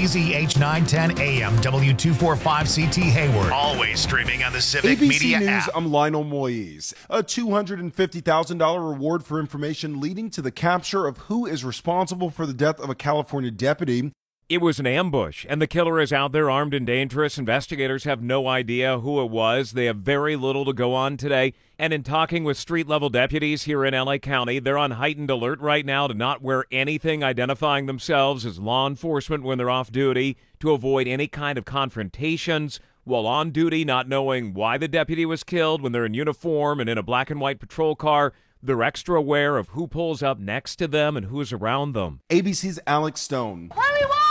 KZH 910 AM, W245CT Hayward. Always streaming on the Civic ABC Media News, app. I'm Lionel Moise. A $250,000 reward for information leading to the capture of who is responsible for the death of a California deputy. It was an ambush, and the killer is out there armed and dangerous. Investigators have no idea who it was. They have very little to go on today. And in talking with street-level deputies here in L.A. County, they're on heightened alert right now to not wear anything identifying themselves as law enforcement when they're off duty, to avoid any kind of confrontations while on duty, not knowing why the deputy was killed. When they're in uniform and in a black and white patrol car, they're extra aware of who pulls up next to them and who's around them. ABC's Alex Stone. What do we want?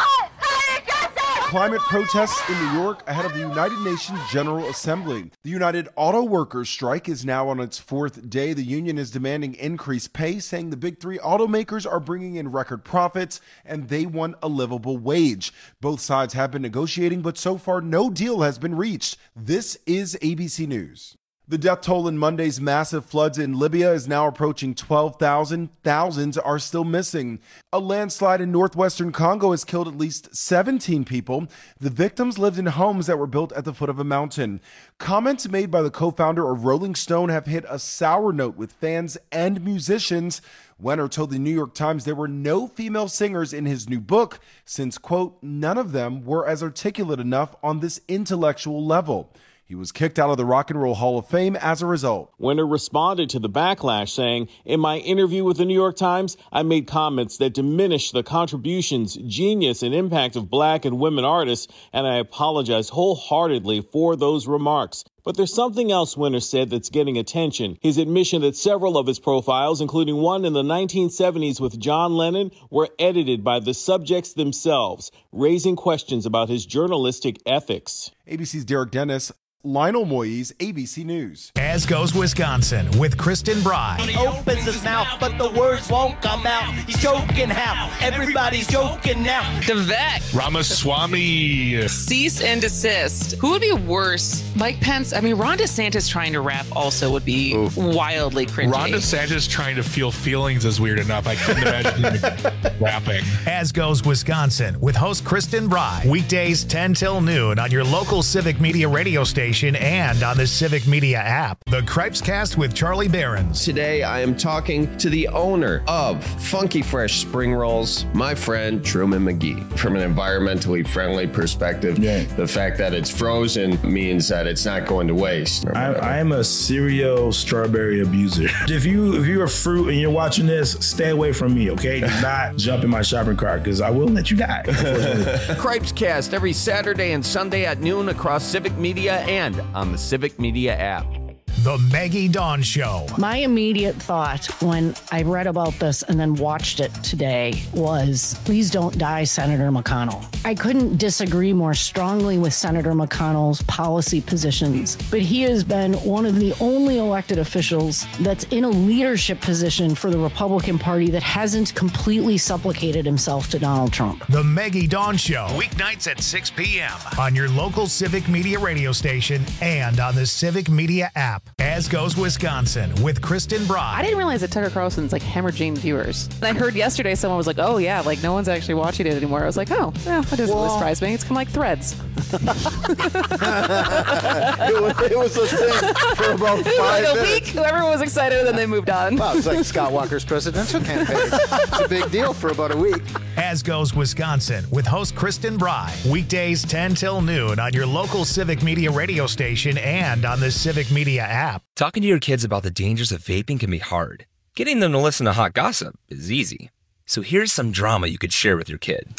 Climate protests in New York ahead of the United Nations General Assembly. The United Auto Workers strike is now on its fourth day. The union is demanding increased pay, saying the big three automakers are bringing in record profits and they want a livable wage. Both sides have been negotiating, but so far no deal has been reached. This is ABC News. The death toll in Monday's massive floods in Libya is now approaching 12,000. Thousands are still missing. A landslide in northwestern Congo has killed at least 17 people. The victims lived in homes that were built at the foot of a mountain. Comments made by the co-founder of Rolling Stone have hit a sour note with fans and musicians. Wenner told the New York Times there were no female singers in his new book since, quote, none of them were as articulate enough on this intellectual level. He was kicked out of the Rock and Roll Hall of Fame as a result. Wenner responded to the backlash, saying, in my interview with the New York Times, I made comments that diminished the contributions, genius, and impact of black and women artists, and I apologize wholeheartedly for those remarks. But there's something else Wenner said that's getting attention. His admission that several of his profiles, including one in the 1970s with John Lennon, were edited by the subjects themselves, raising questions about his journalistic ethics. ABC's Derek Dennis. Lionel Moise, ABC News. As goes Wisconsin with Kristen Bry. He opens his mouth, but the words won't come out. He's joking how? Everybody's joking now. Devek. Ramaswamy. Cease and desist. Who would be worse? Mike Pence? I mean, Ron DeSantis trying to rap also would be wildly cringy. Ron DeSantis trying to feel feelings is weird enough. I couldn't imagine him rapping. As goes Wisconsin with host Kristen Bry. Weekdays 10 till noon on your local Civic Media radio station and on the Civic Media app. The Cripescast with Charlie Behrens. Today, I am talking to the owner of Funky Fresh Spring Rolls, my friend Truman McGee. From an environmentally friendly perspective, the fact that it's frozen means that it's not going to waste. I am a serial strawberry abuser. If you're a fruit and you're watching this, stay away from me, okay? Do not jump in my shopping cart because I will let you die. Cripescast every Saturday and Sunday at noon across Civic Media and on the Civic Media app. The Maggie Dawn Show. My immediate thought when I read about this and then watched it today was, please don't die, Senator McConnell. I couldn't disagree more strongly with Senator McConnell's policy positions, but he has been one of the only elected officials that's in a leadership position for the Republican Party that hasn't completely supplicated himself to Donald Trump. The Maggie Dawn Show, weeknights at 6 p.m. on your local Civic Media radio station and on the Civic Media app. As goes Wisconsin with Kristen Bry. I didn't realize that Tucker Carlson's like hemorrhaging viewers. And I heard yesterday someone was like, oh yeah, like no one's actually watching it anymore. I was like, oh, yeah, that doesn't really surprise me. It's kind of like Threads. it was a thing for about 5 minutes. A week, everyone was excited, and then they moved on. Wow, it's like Scott Walker's presidential campaign. It's a big deal for about a week. As goes Wisconsin with host Kristen Bry. Weekdays 10 till noon on your local Civic Media radio station and on the Civic Media app. Talking to your kids about the dangers of vaping can be hard. Getting them to listen to hot gossip is easy. So here's some drama you could share with your kid.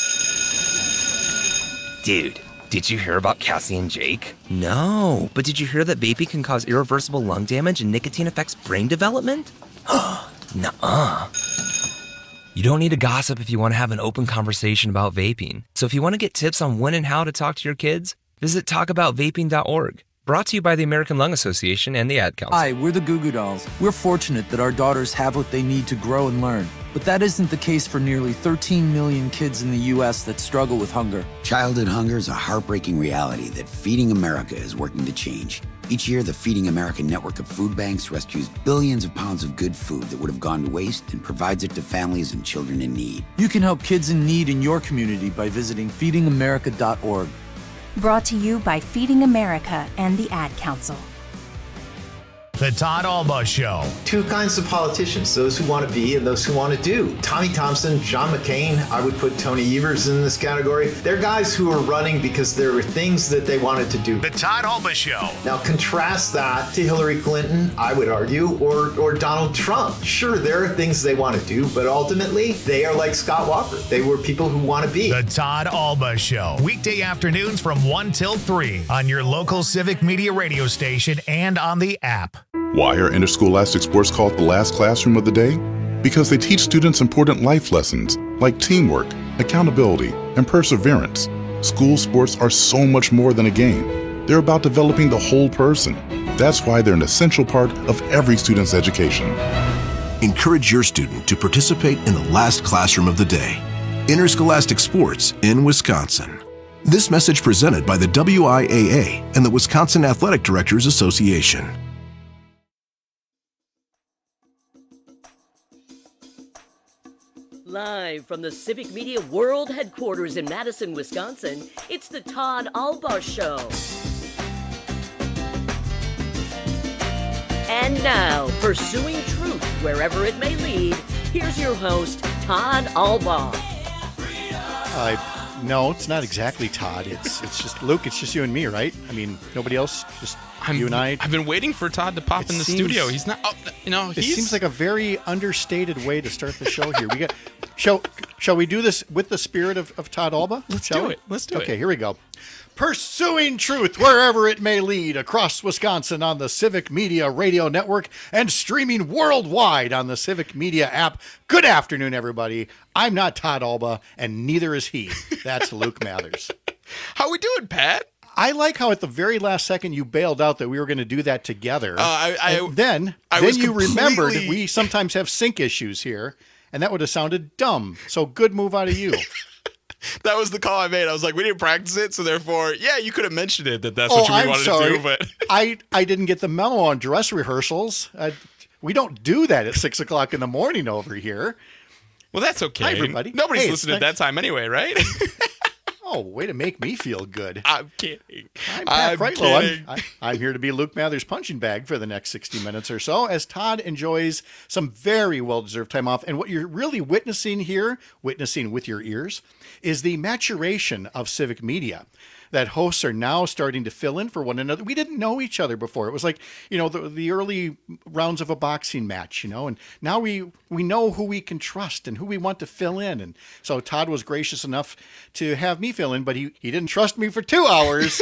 Dude, did you hear about Cassie and Jake? No, but did you hear that vaping can cause irreversible lung damage and nicotine affects brain development? Nuh-uh. You don't need to gossip if you want to have an open conversation about vaping. So if you want to get tips on when and how to talk to your kids, visit talkaboutvaping.org. Brought to you by the American Lung Association and the Ad Council. Hi, we're the Goo Goo Dolls. We're fortunate that our daughters have what they need to grow and learn. But that isn't the case for nearly 13 million kids in the U.S. that struggle with hunger. Childhood hunger is a heartbreaking reality that Feeding America is working to change. Each year, the Feeding America network of food banks rescues billions of pounds of good food that would have gone to waste and provides it to families and children in need. You can help kids in need in your community by visiting feedingamerica.org. Brought to you by Feeding America and the Ad Council. The Todd Alba Show. Two kinds of politicians, those who want to be and those who want to do. Tommy Thompson, John McCain, I would put Tony Evers in this category. They're guys who are running because there were things that they wanted to do. The Todd Alba Show. Now contrast that to Hillary Clinton, I would argue, or Donald Trump. Sure, there are things they want to do, but ultimately, they are like Scott Walker. They were people who want to be. The Todd Alba Show. Weekday afternoons from 1 till 3 on your local Civic Media radio station and on the app. Why are interscholastic sports called the last classroom of the day? Because they teach students important life lessons like teamwork, accountability, and perseverance. School sports are so much more than a game. They're about developing the whole person. That's why they're an essential part of every student's education. Encourage your student to participate in the last classroom of the day. Interscholastic sports in Wisconsin. This message presented by the WIAA and the Wisconsin Athletic Directors Association. Live from the Civic Media World Headquarters in Madison, Wisconsin, it's the Todd Alba Show. And now, pursuing truth wherever it may lead, here's your host, Todd Alba. No, it's not exactly Todd. It's just Luke. It's just you and me, right? I mean, nobody else. Just you and I. I've been waiting for Todd to pop in the studio. He's not. It seems like a very understated way to start the show here. We got. Shall we do this with the spirit of Todd Alba? Let's do it. Okay, here we go. Pursuing truth wherever it may lead across Wisconsin on the Civic Media Radio Network and streaming worldwide on the Civic Media app. Good afternoon, everybody. I'm not Todd Alba, and neither is he. That's Luke Mathers. How we doing, Pat? I like how at the very last second you bailed out that we were going to do that together. Then you remembered that we sometimes have sync issues here, and that would have sounded dumb. So good move out of you. That was the call I made. I was like, we didn't practice it, so therefore, yeah, you could have mentioned it that's what you wanted to do. But I didn't get the memo on dress rehearsals. We don't do that at 6 o'clock in the morning over here. Well, that's okay. Hi, everybody. Nobody's listening at that time anyway, right? Oh, way to make me feel good. I'm kidding. I'm Pat Kreitlow. I'm here to be Luke Mathers' punching bag for the next 60 minutes or so as Todd enjoys some very well-deserved time off. And what you're really witnessing here, witnessing with your ears, is the maturation of Civic Media. That hosts are now starting to fill in for one another. We didn't know each other before. It was like, the early rounds of a boxing match, and now we know who we can trust and who we want to fill in. And so Todd was gracious enough to have me fill in, but he didn't trust me for 2 hours.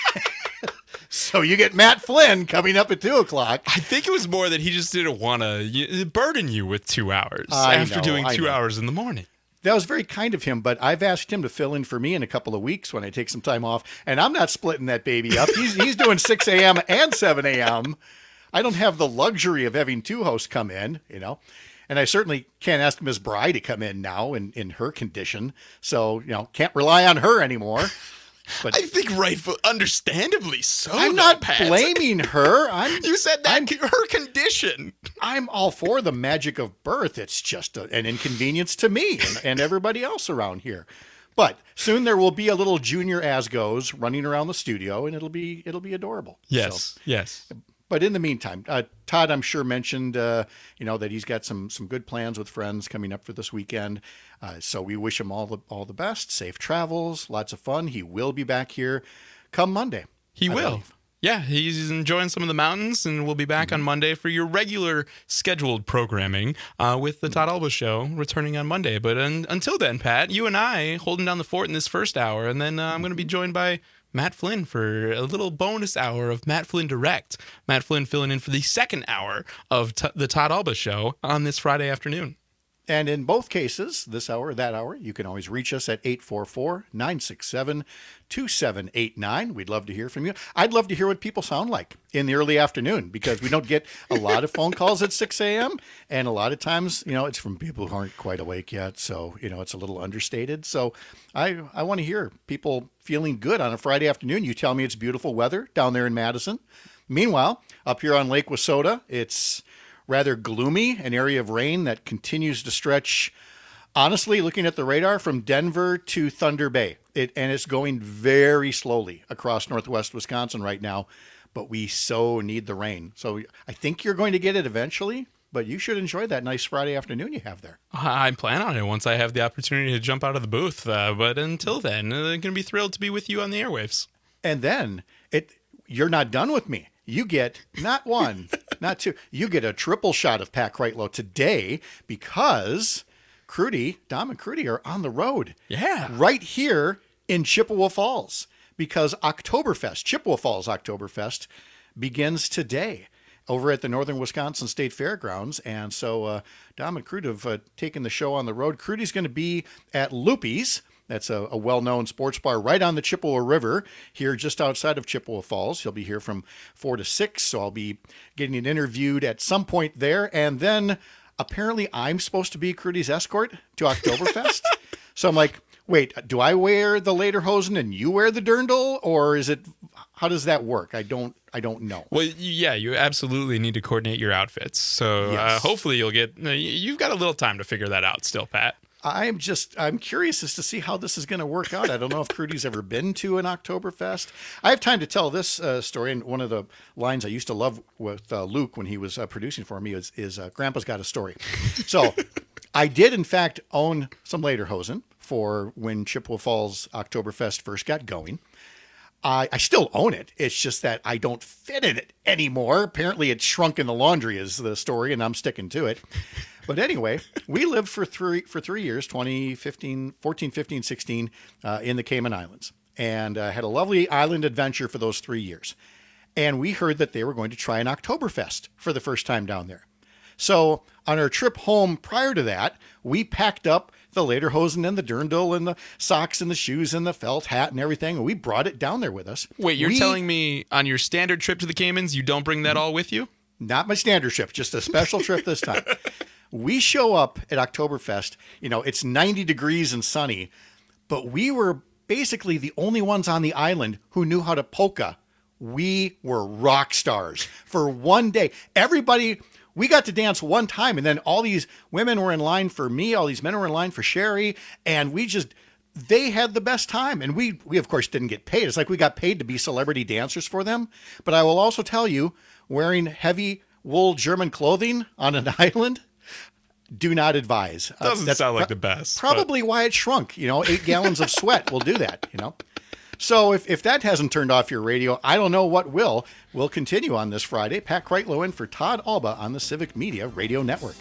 So you get Matt Flynn coming up at 2 o'clock. I think it was more that he just didn't want to burden you with 2 hours after doing 2 hours in the morning. That was very kind of him, but I've asked him to fill in for me in a couple of weeks when I take some time off, and I'm not splitting that baby up. He's doing 6 a.m. and 7 a.m. I don't have the luxury of having two hosts come in, and I certainly can't ask Ms. Bry to come in now in her condition, so, can't rely on her anymore. But I think understandably so. I'm not blaming her. You said that her condition. I'm all for the magic of birth. It's just an inconvenience to me and everybody else around here. But soon there will be a little junior Asgos running around the studio, and it'll be adorable. Yes, yes. But in the meantime, Todd, I'm sure, mentioned, that he's got some good plans with friends coming up for this weekend. So we wish him all the best, safe travels, lots of fun. He will be back here come Monday. He will. Believe. Yeah, he's enjoying some of the mountains, and we'll be back on Monday for your regular scheduled programming with the Todd Alba Show returning on Monday. But until then, Pat, you and I holding down the fort in this first hour, and then I'm going to be joined by Matt Flynn for a little bonus hour of Matt Flynn Direct. Matt Flynn filling in for the second hour of the Todd Alba Show on this Friday afternoon. And in both cases, this hour, that hour, you can always reach us at 844-967-2789. We'd love to hear from you. I'd love to hear what people sound like in the early afternoon, because we don't get a lot of phone calls at 6 a.m. And a lot of times, it's from people who aren't quite awake yet. So, it's a little understated. So I want to hear people feeling good on a Friday afternoon. You tell me it's beautiful weather down there in Madison. Meanwhile, up here on Lake Wissota, it's rather gloomy, an area of rain that continues to stretch, honestly, looking at the radar, from Denver to Thunder Bay. And it's going very slowly across northwest Wisconsin right now, but we so need the rain. So I think you're going to get it eventually, but you should enjoy that nice Friday afternoon you have there. I plan on it once I have the opportunity to jump out of the booth. But until then, I'm going to be thrilled to be with you on the airwaves. And then you're not done with me. You get not one, not two. You get a triple shot of Pat Kreitlow today because Dom and Crudy are on the road. Yeah. Right here in Chippewa Falls, because Chippewa Falls Oktoberfest begins today over at the Northern Wisconsin State Fairgrounds. And so Dom and Crudy have taken the show on the road. Crudy's going to be at Loopy's. That's a well-known sports bar right on the Chippewa River here just outside of Chippewa Falls. He'll be here from 4 to 6, so I'll be getting it interviewed at some point there. And then apparently I'm supposed to be Crudy's escort to Oktoberfest. So I'm like, wait, do I wear the lederhosen and you wear the dirndl? Or how does that work? I don't know. Well, yeah, you absolutely need to coordinate your outfits. So Yes. Hopefully you've got a little time to figure that out still, Pat. I'm curious as to see how this is going to work out. I don't know if Crudy's ever been to an Oktoberfest. I have time to tell this story, and one of the lines I used to love with Luke when he was producing for me is Grandpa's got a story. So I did, in fact, own some lederhosen for when Chippewa Falls Oktoberfest first got going. I still own it. It's just that I don't fit in it anymore. Apparently it's shrunk in the laundry is the story, and I'm sticking to it. But anyway, we lived for 3 years, 2015, 14, 15, 16, in the Cayman Islands, and had a lovely island adventure for those 3 years. And we heard that they were going to try an Oktoberfest for the first time down there. So on our trip home prior to that, we packed up the lederhosen and the dirndl and the socks and the shoes and the felt hat and everything, and we brought it down there with us. Wait, you're telling me on your standard trip to the Caymans, you don't bring that all with you? Not my standard trip, just a special trip this time. We show up at Oktoberfest, it's 90 degrees and sunny, but we were basically the only ones on the island who knew how to polka. We were rock stars for one day. We got to dance one time, and then all these women were in line for me, all these men were in line for Sherry, and they had the best time. And we of course didn't get paid. It's like we got paid to be celebrity dancers for them. But I will also tell you, wearing heavy wool German clothing on an island, do not advise. Doesn't sound like the best. Probably why it shrunk. 8 gallons of sweat will do that, So if that hasn't turned off your radio, I don't know what will. We'll continue on this Friday. Pat Kreitlow in for Todd Alba on the Civic Media Radio Network.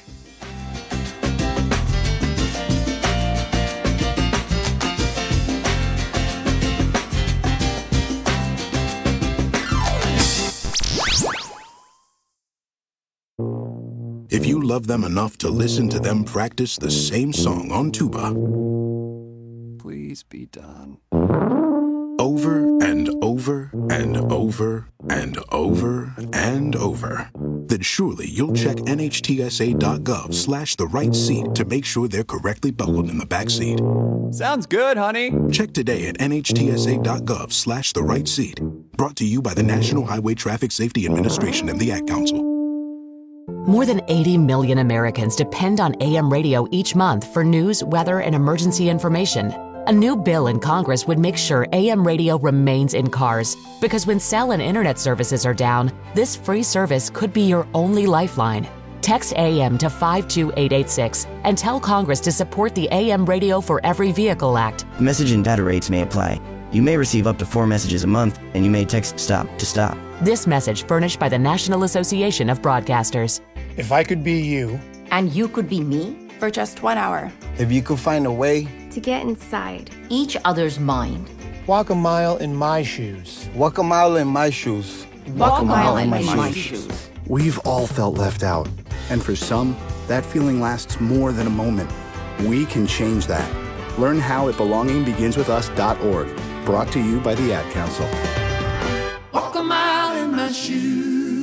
If you love them enough to listen to them practice the same song on tuba, Please be done. over and over and over and over and over, then surely you'll check NHTSA.gov/the right seat to make sure they're correctly buckled in the back seat. Sounds good, honey. Check today at NHTSA.gov/the right seat. Brought to you by the National Highway Traffic Safety Administration and the Ad Council. More than 80 million Americans depend on AM radio each month for news, weather, and emergency information. A new bill in Congress would make sure AM radio remains in cars, because when cell and internet services are down, this free service could be your only lifeline. Text AM to 52886 and tell Congress to support the AM Radio for Every Vehicle Act. Message and data rates may apply. You may receive up to 4 messages a month, and you may text STOP to stop. This message furnished by the National Association of Broadcasters. If I could be you. And you could be me? For just 1 hour. If you could find a way. To get inside each other's mind. Walk a mile in my shoes. Walk a mile in my shoes. Walk a mile in my shoes. We've all felt left out. And for some, that feeling lasts more than a moment. We can change that. Learn how at belongingbeginswithus.org. Brought to you by the Ad Council. Walk a mile in my shoes.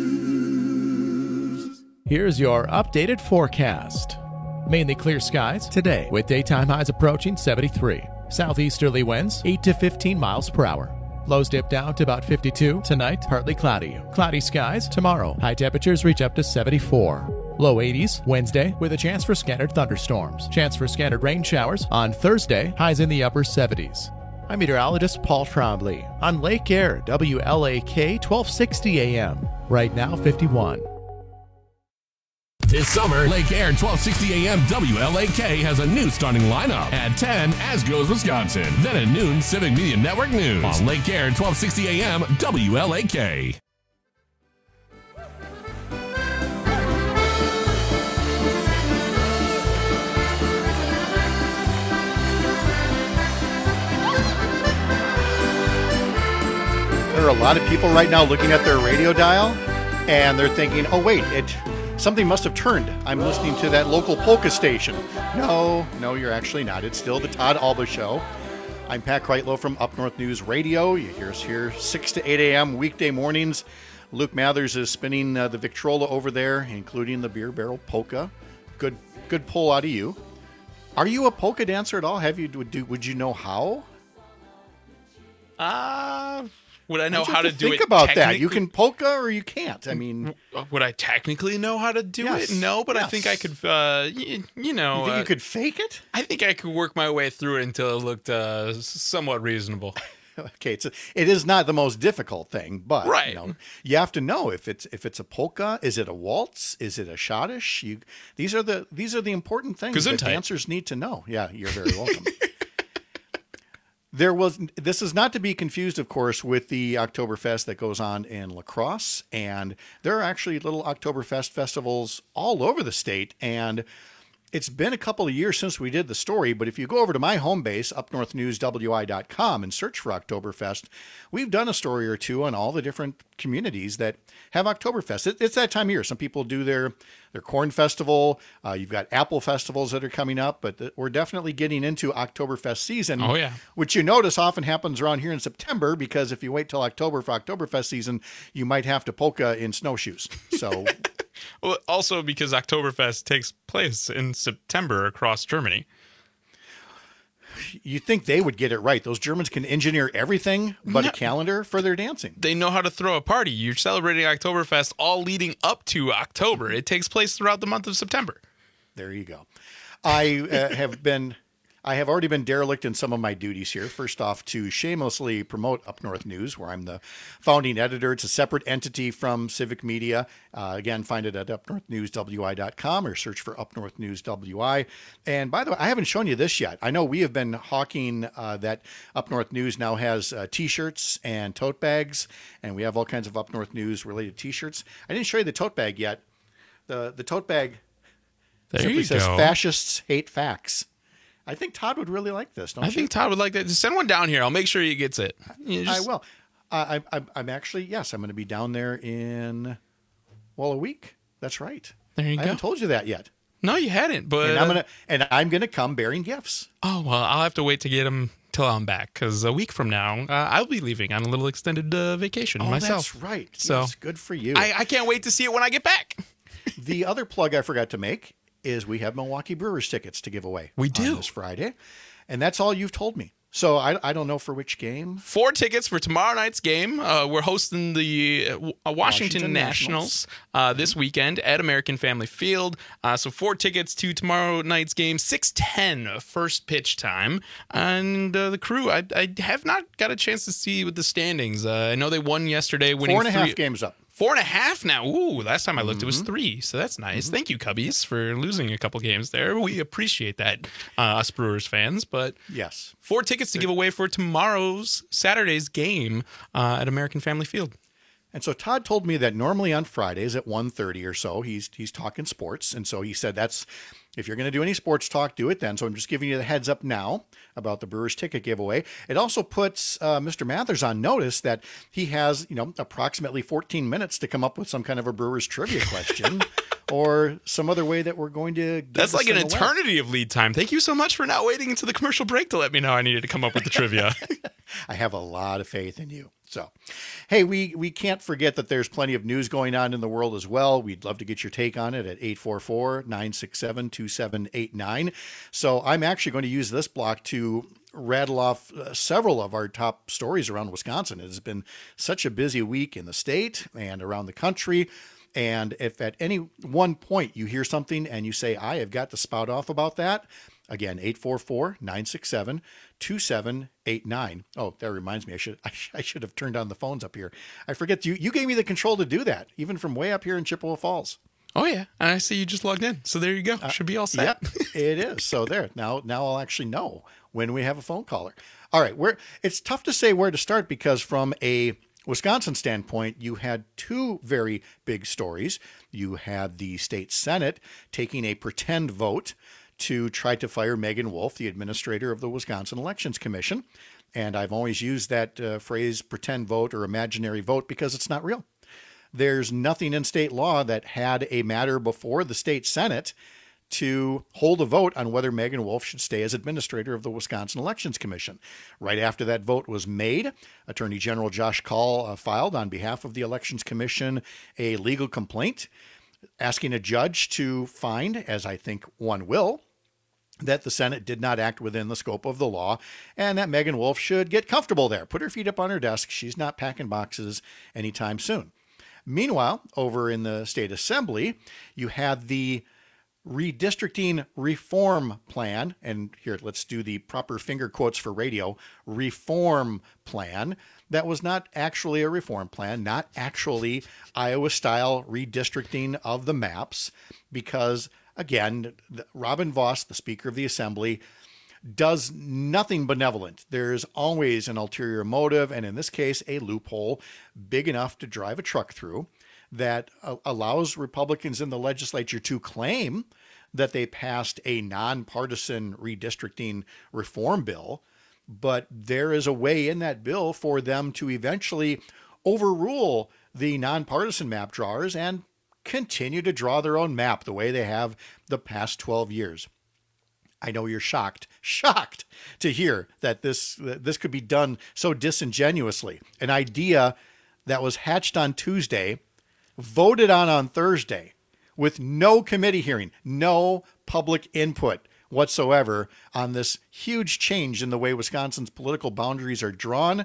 Here's your updated forecast. Mainly clear skies today, with daytime highs approaching 73. Southeasterly winds 8 to 15 miles per hour. Lows dip down to about 52. Tonight, partly cloudy. Cloudy skies tomorrow. High temperatures reach up to 74. Low 80s Wednesday with a chance for scattered thunderstorms. Chance for scattered rain showers on Thursday. Highs in the upper 70s. I'm meteorologist Paul Trombley on Lake Air, WLAK 1260 AM. Right now, 51. This summer, Lake Air 1260 AM WLAK has a new starting lineup. At 10, As Goes Wisconsin. Then at noon, Civic Media Network News. On Lake Air 1260 AM WLAK. There are a lot of people right now looking at their radio dial, and they're thinking, oh, wait, something must have turned. I'm listening to that local polka station. No, you're actually not. It's still the Todd Alba Show. I'm Pat Kreitlow from Up North News Radio. You hear us here 6 to 8 a.m. weekday mornings. Luke Mathers is spinning the Victrola over there, including the beer barrel polka. Good pull out of you. Are you a polka dancer at all? Would you know how? Would I know how to do it? Think about that. You can polka or you can't. I mean, would I technically know how to do it? No, but I think I could. You think you could fake it? I think I could work my way through it until it looked somewhat reasonable. Okay, it is not the most difficult thing, but right. You have to know if it's a polka, is it a waltz, is it a schottisch? These are the important things that dancers need to know. Yeah, you're very welcome. This is not to be confused, of course, with the Oktoberfest that goes on in La Crosse, and there are actually little Oktoberfest festivals all over the state, and it's been a couple of years since we did the story, but if you go over to my home base, upnorthnewswi.com, and search for Oktoberfest, we've done a story or two on all the different communities that have Oktoberfest. It's that time of year. Some people do their corn festival. You've got apple festivals that are coming up, but we're definitely getting into Oktoberfest season. Oh, yeah. Which you notice often happens around here in September, because if you wait till October for Oktoberfest season, you might have to polka in snowshoes. So... Well, also because Oktoberfest takes place in September across Germany. You think they would get it right. Those Germans can engineer everything but a calendar for their dancing. They know how to throw a party. You're celebrating Oktoberfest all leading up to October. It takes place throughout the month of September. There you go. I have already been derelict in some of my duties here. First off, to shamelessly promote Up North News, where I'm the founding editor. It's a separate entity from Civic Media. Again, find it at upnorthnewswi.com or search for Up North News WI. And by the way, I haven't shown you this yet. I know we have been hawking that Up North News now has T-shirts and tote bags, and we have all kinds of Up North News related T-shirts. I didn't show you the tote bag yet. The tote bag simply says "Fascists Hate Facts." I think Todd would really like this, don't you? I think Todd would like that. Just send one down here. I'll make sure he gets it. I will. I'm actually, yes, I'm going to be down there in, a week. That's right. There you go. I haven't told you that yet. No, you hadn't, but... I'm gonna come bearing gifts. Oh, well, I'll have to wait to get them till I'm back, because a week from now, I'll be leaving on a little extended vacation myself. That's right. So yes, good for you. I can't wait to see it when I get back. The other plug I forgot to make is we have Milwaukee Brewers tickets to give away. We do. On this Friday. And that's all you've told me. So I don't know for which game. 4 tickets for tomorrow night's game. We're hosting the Washington Nationals this weekend at American Family Field. So 4 tickets to tomorrow night's game, 6:10 first pitch time. And the Crew, I have not got a chance to see with the standings. I know they won yesterday, winning 4.5 games up. 4.5 now. Ooh, last time I looked, it was 3. So that's nice. Thank you, Cubbies, for losing a couple games there. We appreciate that, us Brewers fans. But yes, 4 tickets to give away for Saturday's game at American Family Field. And so Todd told me that normally on Fridays at 1:30 or so, he's talking sports. And so he said if you're going to do any sports talk, do it then. So I'm just giving you the heads up now about the Brewers ticket giveaway. It also puts Mr. Mathers on notice that he has, approximately 14 minutes to come up with some kind of a Brewers trivia question or some other way that we're going to get That's like an eternity of lead time. Thank you so much for not waiting until the commercial break to let me know I needed to come up with the trivia. I have a lot of faith in you. So, hey, we can't forget that there's plenty of news going on in the world as well. We'd love to get your take on it at 844-967-2789. So I'm actually going to use this block to rattle off several of our top stories around Wisconsin. It has been such a busy week in the state and around the country. And if at any one point you hear something and you say, I have got to spout off about that, again, 844-967-2789. Oh, that reminds me, I should have turned on the phones up here. I forget, you gave me the control to do that, even from way up here in Chippewa Falls. Oh, yeah. And I see you just logged in. So there you go. Should be all set. Yep, it is. So there. Now I'll actually know when we have a phone caller. All right. It's tough to say where to start because from a Wisconsin standpoint, you had two very big stories. You had the state Senate taking a pretend vote to try to fire Megan Wolf, the administrator of the Wisconsin Elections Commission. And I've always used that phrase pretend vote or imaginary vote because it's not real. There's nothing in state law that had a matter before the state Senate to hold a vote on whether Megan Wolf should stay as administrator of the Wisconsin Elections Commission. Right after that vote was made, Attorney General Josh Kaul filed on behalf of the Elections Commission a legal complaint asking a judge to find, as I think one will, that the Senate did not act within the scope of the law and that Megan Wolf should get comfortable there, put her feet up on her desk. She's not packing boxes anytime soon. Meanwhile, over in the state assembly, you had the redistricting reform plan, and here, let's do the proper finger quotes for radio, reform plan. That was not actually a reform plan, not actually Iowa-style redistricting of the maps, because, again, Robin Vos, the Speaker of the Assembly, does nothing benevolent. There's always an ulterior motive, and in this case, a loophole big enough to drive a truck through that allows Republicans in the legislature to claim that they passed a nonpartisan redistricting reform bill, but there is a way in that bill for them to eventually overrule the nonpartisan map drawers and continue to draw their own map the way they have the past 12 years. I know you're shocked to hear that this could be done so disingenuously. An idea that was hatched on Tuesday, voted on Thursday, with no committee hearing, no public input whatsoever on this huge change in the way Wisconsin's political boundaries are drawn.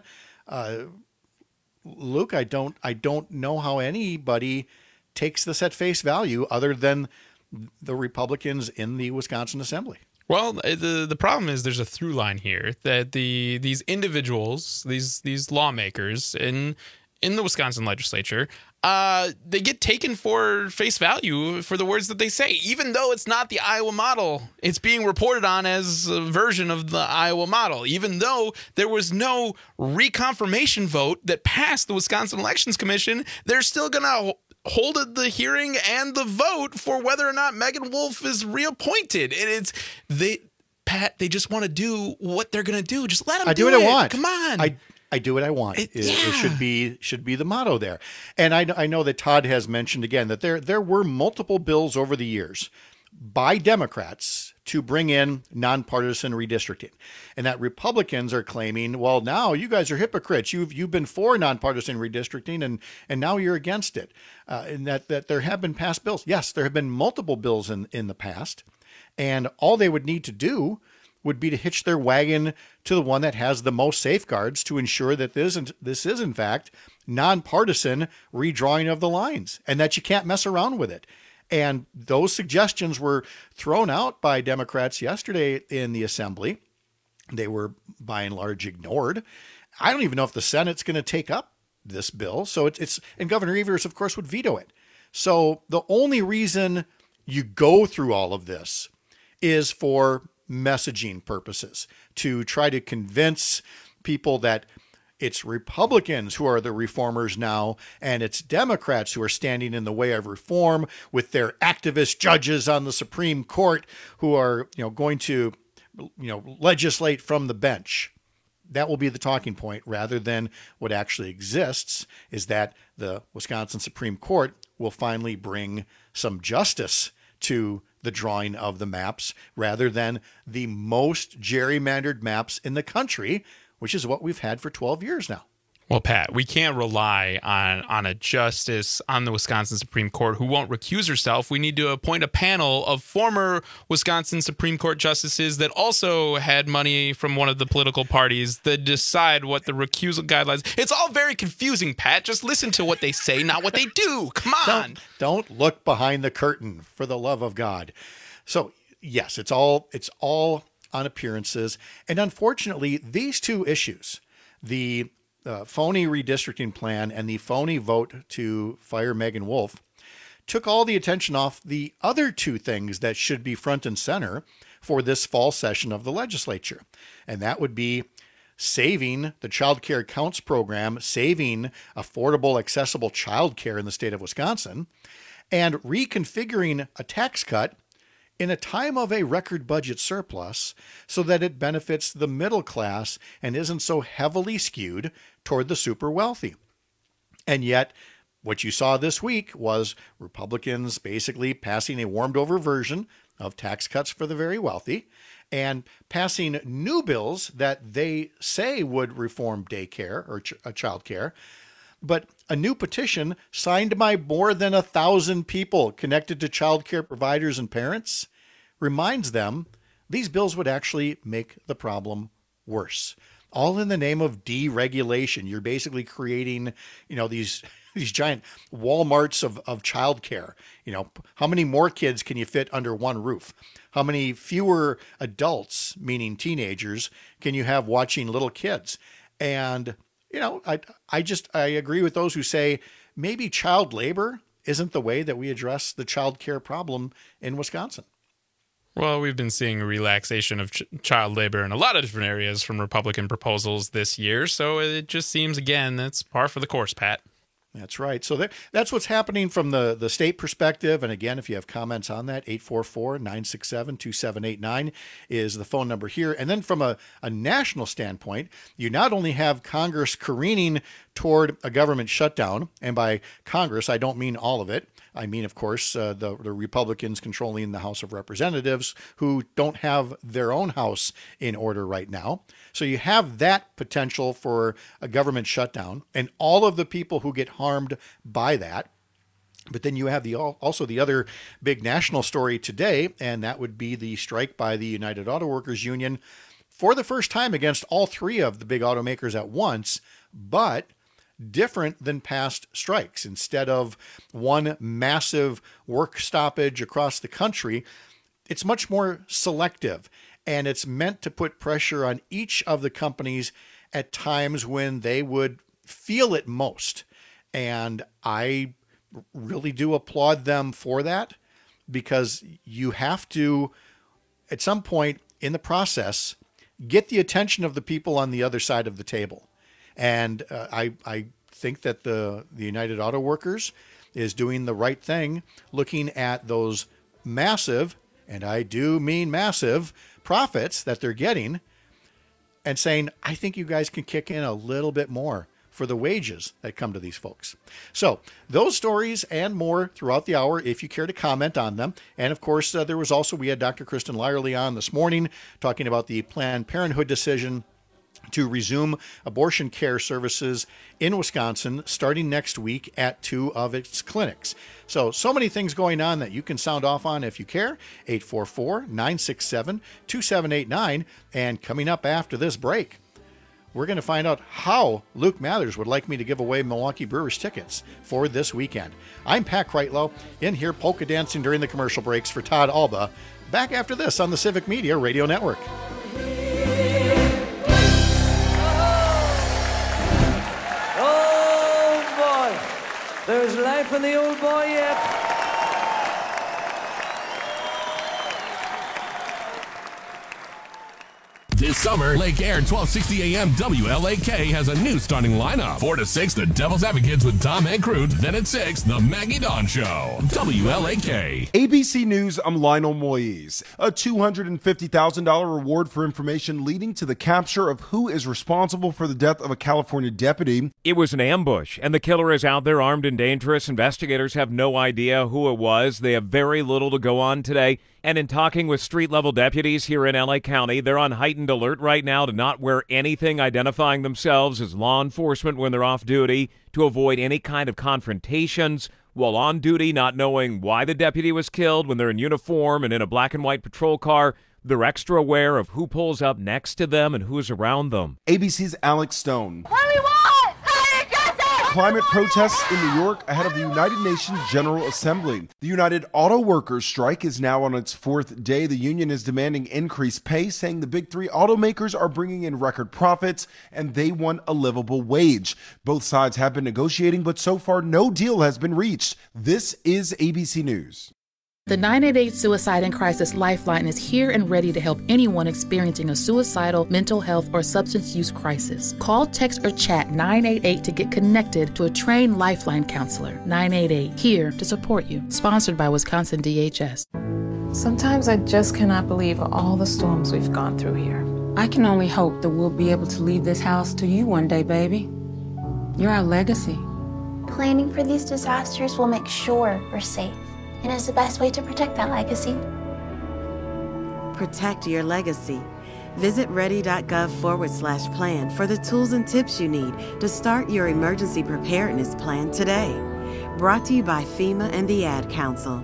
Luke, I don't know how anybody takes this at face value other than the Republicans in the Wisconsin Assembly. Well, the problem is there's a through line here that these individuals, these lawmakers in the Wisconsin legislature, they get taken for face value for the words that they say, even though it's not the Iowa model. It's being reported on as a version of the Iowa model, even though there was no reconfirmation vote that passed the Wisconsin Elections Commission. They're still going to hold the hearing and the vote for whether or not Megan Wolf is reappointed. And they just want to do what they're going to do. Just let them do what it. I want. Come on. I do what I want. It should be the motto there. And I know that Todd has mentioned again that there were multiple bills over the years by Democrats to bring in nonpartisan redistricting, and that Republicans are claiming, well, now you guys are hypocrites. You've been for nonpartisan redistricting, and now you're against it. And that there have been passed bills. Yes, there have been multiple bills in the past, and all they would need to do would be to hitch their wagon to the one that has the most safeguards to ensure that this is in fact nonpartisan redrawing of the lines, and that you can't mess around with it. And those suggestions were thrown out by Democrats yesterday in the Assembly. They were by and large ignored. I don't even know if the Senate's going to take up this bill. So and Governor Evers, of course, would veto it. So the only reason you go through all of this is for messaging purposes, to try to convince people that it's Republicans who are the reformers now, and it's Democrats who are standing in the way of reform with their activist judges on the Supreme Court who are, going to, legislate from the bench. That will be the talking point, rather than what actually exists is that the Wisconsin Supreme Court will finally bring some justice to the drawing of the maps, rather than the most gerrymandered maps in the country, which is what we've had for 12 years now. Well, Pat, we can't rely on a justice on the Wisconsin Supreme Court who won't recuse herself. We need to appoint a panel of former Wisconsin Supreme Court justices that also had money from one of the political parties that decide what the recusal guidelines. It's all very confusing, Pat. Just listen to what they say, not what they do. Come on. Don't look behind the curtain, for the love of God. So, yes, it's all on appearances. And unfortunately, these two issues, the phony redistricting plan and the phony vote to fire Megan Wolf, took all the attention off the other two things that should be front and center for this fall session of the legislature. And that would be saving the Child Care Counts program, saving affordable, accessible child care in the state of Wisconsin, and reconfiguring a tax cut in a time of a record budget surplus so that it benefits the middle class and isn't so heavily skewed toward the super wealthy. And yet, what you saw this week was Republicans basically passing a warmed over version of tax cuts for the very wealthy and passing new bills that they say would reform daycare or child care. But a new petition signed by more than 1,000 people connected to child care providers and parents reminds them these bills would actually make the problem worse. All in the name of deregulation. You're basically creating, these giant Walmarts of child care. How many more kids can you fit under one roof? How many fewer adults, meaning teenagers, can you have watching little kids? And I agree with those who say maybe child labor isn't the way that we address the child care problem in Wisconsin. Well, we've been seeing a relaxation of child labor in a lot of different areas from Republican proposals this year. So it just seems, again, that's par for the course, Pat. That's right. So that's what's happening from the state perspective. And again, if you have comments on that, 844-967-2789 is the phone number here. And then from a national standpoint, you not only have Congress careening toward a government shutdown, and by Congress, I don't mean all of it. I mean, of course, the Republicans controlling the House of Representatives who don't have their own house in order right now. So you have that potential for a government shutdown and all of the people who get harmed by that. But then you have also the other big national story today, and that would be the strike by the United Auto Workers Union for the first time against all three of the big automakers at once, but different than past strikes. Instead of one massive work stoppage across the country, it's much more selective, and it's meant to put pressure on each of the companies at times when they would feel it most. And I really do applaud them for that, because you have to, at some point in the process, get the attention of the people on the other side of the table. And I think that the United Auto Workers is doing the right thing, looking at those massive, and I do mean massive, profits that they're getting and saying, I think you guys can kick in a little bit more for the wages that come to these folks. So those stories and more throughout the hour, if you care to comment on them. And of course, we had Dr. Kristen Lyerly on this morning talking about the Planned Parenthood decision to resume abortion care services in Wisconsin starting next week at 2 of its clinics. So many things going on that you can sound off on if you care. 844-967-2789. And coming up after this break, we're going to find out how Luke Mathers would like me to give away Milwaukee Brewers tickets for this weekend. I'm Pat Kreitlow, in here polka dancing during the commercial breaks for Todd Alba. Back after this on the Civic Media Radio Network. There's life in the old boy yet. This summer, Lake Air 1260 AM WLAK has a new starting lineup. 4 to 6, the Devil's Advocates with Tom Hankrut. Then at 6, the Maggie Dawn Show. WLAK. ABC News, I'm Lionel Moyes. A $250,000 reward for information leading to the capture of who is responsible for the death of a California deputy. It was an ambush, and the killer is out there armed and dangerous. Investigators have no idea who it was. They have very little to go on today. And in talking with street-level deputies here in L.A. County, they're on heightened alert right now to not wear anything identifying themselves as law enforcement when they're off duty, to avoid any kind of confrontations while on duty, not knowing why the deputy was killed. When they're in uniform and in a black and white patrol car, they're extra aware of who pulls up next to them and who's around them. ABC's Alex Stone. What do we want? Climate protests in New York ahead of the United Nations General Assembly. The United Auto Workers strike is now on its fourth day. The union is demanding increased pay, saying the big three automakers are bringing in record profits and they want a livable wage. Both sides have been negotiating, but so far no deal has been reached. This is ABC News. The 988 Suicide and Crisis Lifeline is here and ready to help anyone experiencing a suicidal, mental health, or substance use crisis. Call, text, or chat 988 to get connected to a trained Lifeline counselor. 988, here to support you. Sponsored by Wisconsin DHS. Sometimes I just cannot believe all the storms we've gone through here. I can only hope that we'll be able to leave this house to you one day, baby. You're our legacy. Planning for these disasters will make sure we're safe. And is the best way to protect that legacy. Protect your legacy. Visit ready.gov/plan for the tools and tips you need to start your emergency preparedness plan today. Brought to you by FEMA and the Ad Council.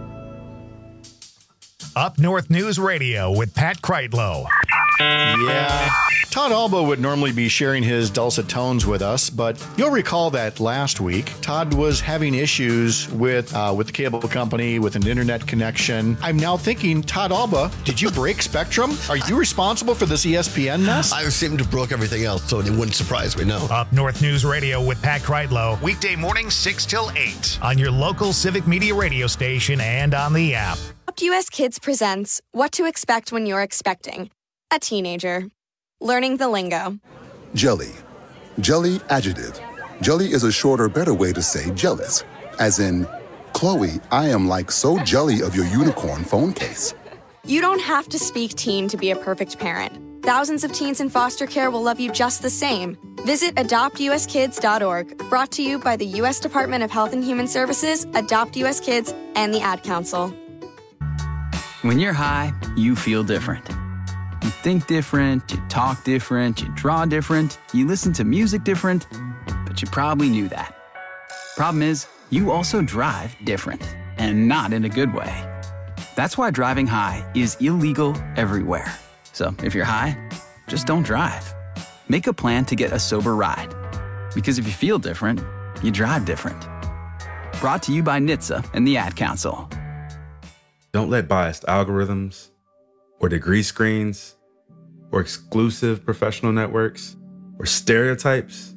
Up North News Radio with Pat Kreitlow. Yeah. Todd Alba would normally be sharing his dulcet tones with us, but you'll recall that last week, Todd was having issues with the cable company, with an internet connection. I'm now thinking, Todd Alba, did you break Spectrum? Are you responsible for this ESPN mess? I seem to have broke everything else, so it wouldn't surprise me, no. Up North News Radio with Pat Kreitlow, weekday mornings 6 till 8 on your local Civic Media radio station and on the app. Adopt US Kids presents What to Expect When You're Expecting a Teenager. Learning the lingo. Jelly. Jelly adjective. Jelly is a shorter, better way to say jealous. As in, Chloe, I am like so jelly of your unicorn phone case. You don't have to speak teen to be a perfect parent. Thousands of teens in foster care will love you just the same. Visit adoptuskids.org. Brought to you by the U.S. Department of Health and Human Services, Adopt US Kids, and the Ad Council. When you're high, you feel different. You think different, you talk different, you draw different, you listen to music different, but you probably knew that. Problem is, you also drive different, and not in a good way. That's why driving high is illegal everywhere. So if you're high, just don't drive. Make a plan to get a sober ride. Because if you feel different, you drive different. Brought to you by NHTSA and the Ad Council. Don't let biased algorithms or degree screens, or exclusive professional networks, or stereotypes.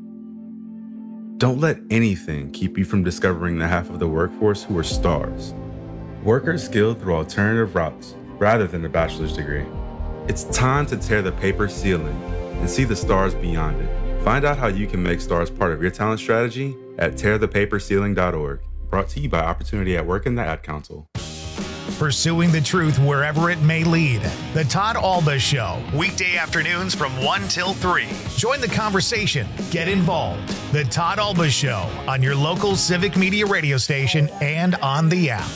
Don't let anything keep you from discovering the half of the workforce who are stars. Workers skilled through alternative routes rather than a bachelor's degree. It's time to tear the paper ceiling and see the stars beyond it. Find out how you can make stars part of your talent strategy at tearthepaperceiling.org. Brought to you by Opportunity at Work and the Ad Council. Pursuing the truth wherever it may lead. The Todd Alba Show, weekday afternoons from 1 till 3. Join the conversation. Get involved. The Todd Alba Show on your local Civic Media radio station and on the app.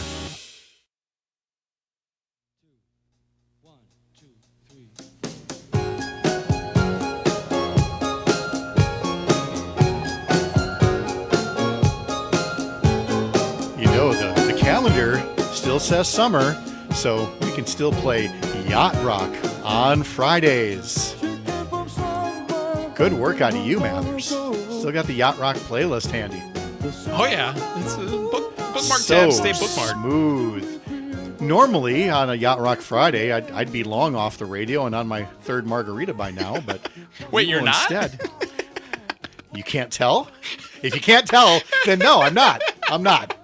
You know, the calendar still says summer, so we can still play Yacht Rock on Fridays. Good work out of you, Mathers. Still got the Yacht Rock playlist handy. Oh, yeah. It's a bookmark so tab. Stay bookmarked. Smooth. Normally, on a Yacht Rock Friday, I'd be long off the radio and on my third margarita by now, but... Wait, you're not? Instead. You can't tell? If you can't tell, then no, I'm not. I'm not.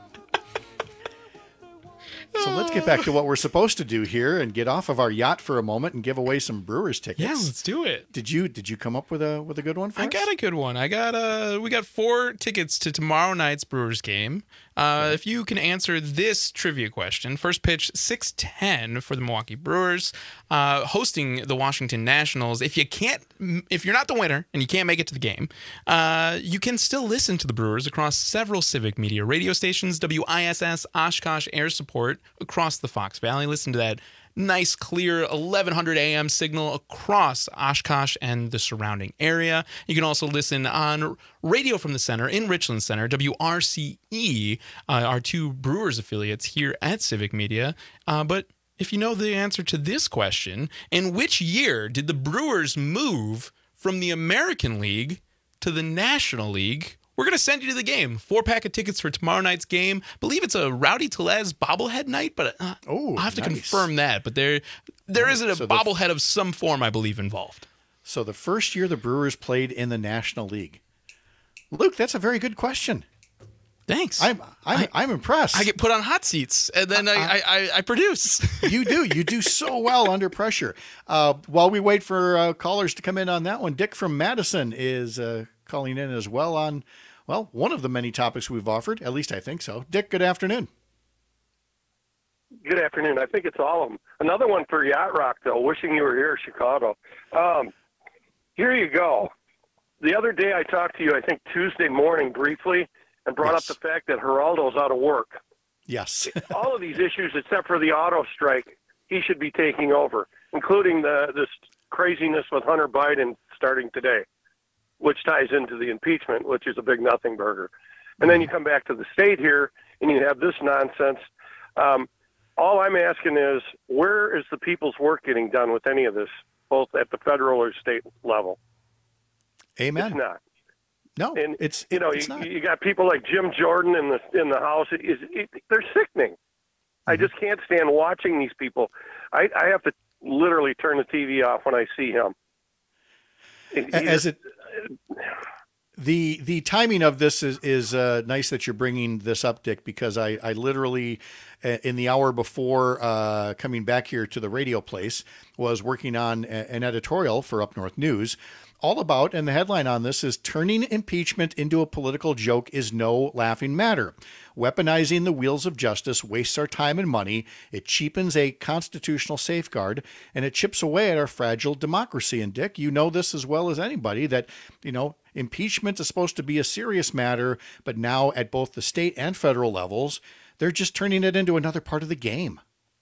So let's get back to what we're supposed to do here and get off of our yacht for a moment and give away some Brewers tickets. Yeah, let's do it. Did you come up with a good one for us? I got a good one. We got 4 tickets to tomorrow night's Brewers game. If you can answer this trivia question, first pitch 6:10 for the Milwaukee Brewers, hosting the Washington Nationals. If you're not the winner and you can't make it to the game, you can still listen to the Brewers across several Civic Media radio stations, WISS, Oshkosh Air Support across the Fox Valley. Listen to that nice, clear 1100 AM signal across Oshkosh and the surrounding area. You can also listen on Radio from the Center in Richland Center, WRCE, our two Brewers affiliates here at Civic Media. But if you know the answer to this question, in which year did the Brewers move from the American League to the National League? We're going to send you to the game. 4-pack of tickets for tomorrow night's game. I believe it's a Rowdy Tellez bobblehead night, but I'll have to confirm that. But there is a bobblehead of some form, I believe, involved. So the first year the Brewers played in the National League. Luke, that's a very good question. Thanks. I'm impressed. I get put on hot seats, and then I produce. You do so well under pressure. While we wait for callers to come in on that one, Dick from Madison is calling in as well on, one of the many topics we've offered. At least I think so. Dick, good afternoon. Good afternoon. I think it's all of them. Another one for Yacht Rock, though. Wishing you were here, Chicago. Here you go. The other day I talked to you, I think Tuesday morning briefly, and brought up the fact that Geraldo's out of work. Yes. All of these issues, except for the auto strike, he should be taking over, including this craziness with Hunter Biden starting today, which ties into the impeachment, which is a big nothing burger. And then you come back to the state here, and you have this nonsense. All I'm asking is, where is the people's work getting done with any of this, both at the federal or state level? Amen. It's not. No, and it's not. You got people like Jim Jordan in the House. They're sickening. I just can't stand watching these people. I have to literally turn the TV off when I see him. The timing of this is nice that you're bringing this up, Dick, because I literally, in the hour before coming back here to the radio place, was working on an editorial for Up North News all about, and the headline on this is, turning impeachment into a political joke is no laughing matter. Weaponizing the wheels of justice wastes our time and money. It cheapens a constitutional safeguard, and it chips away at our fragile democracy. And Dick, you know this as well as anybody that, impeachment is supposed to be a serious matter, but now at both the state and federal levels, they're just turning it into another part of the game.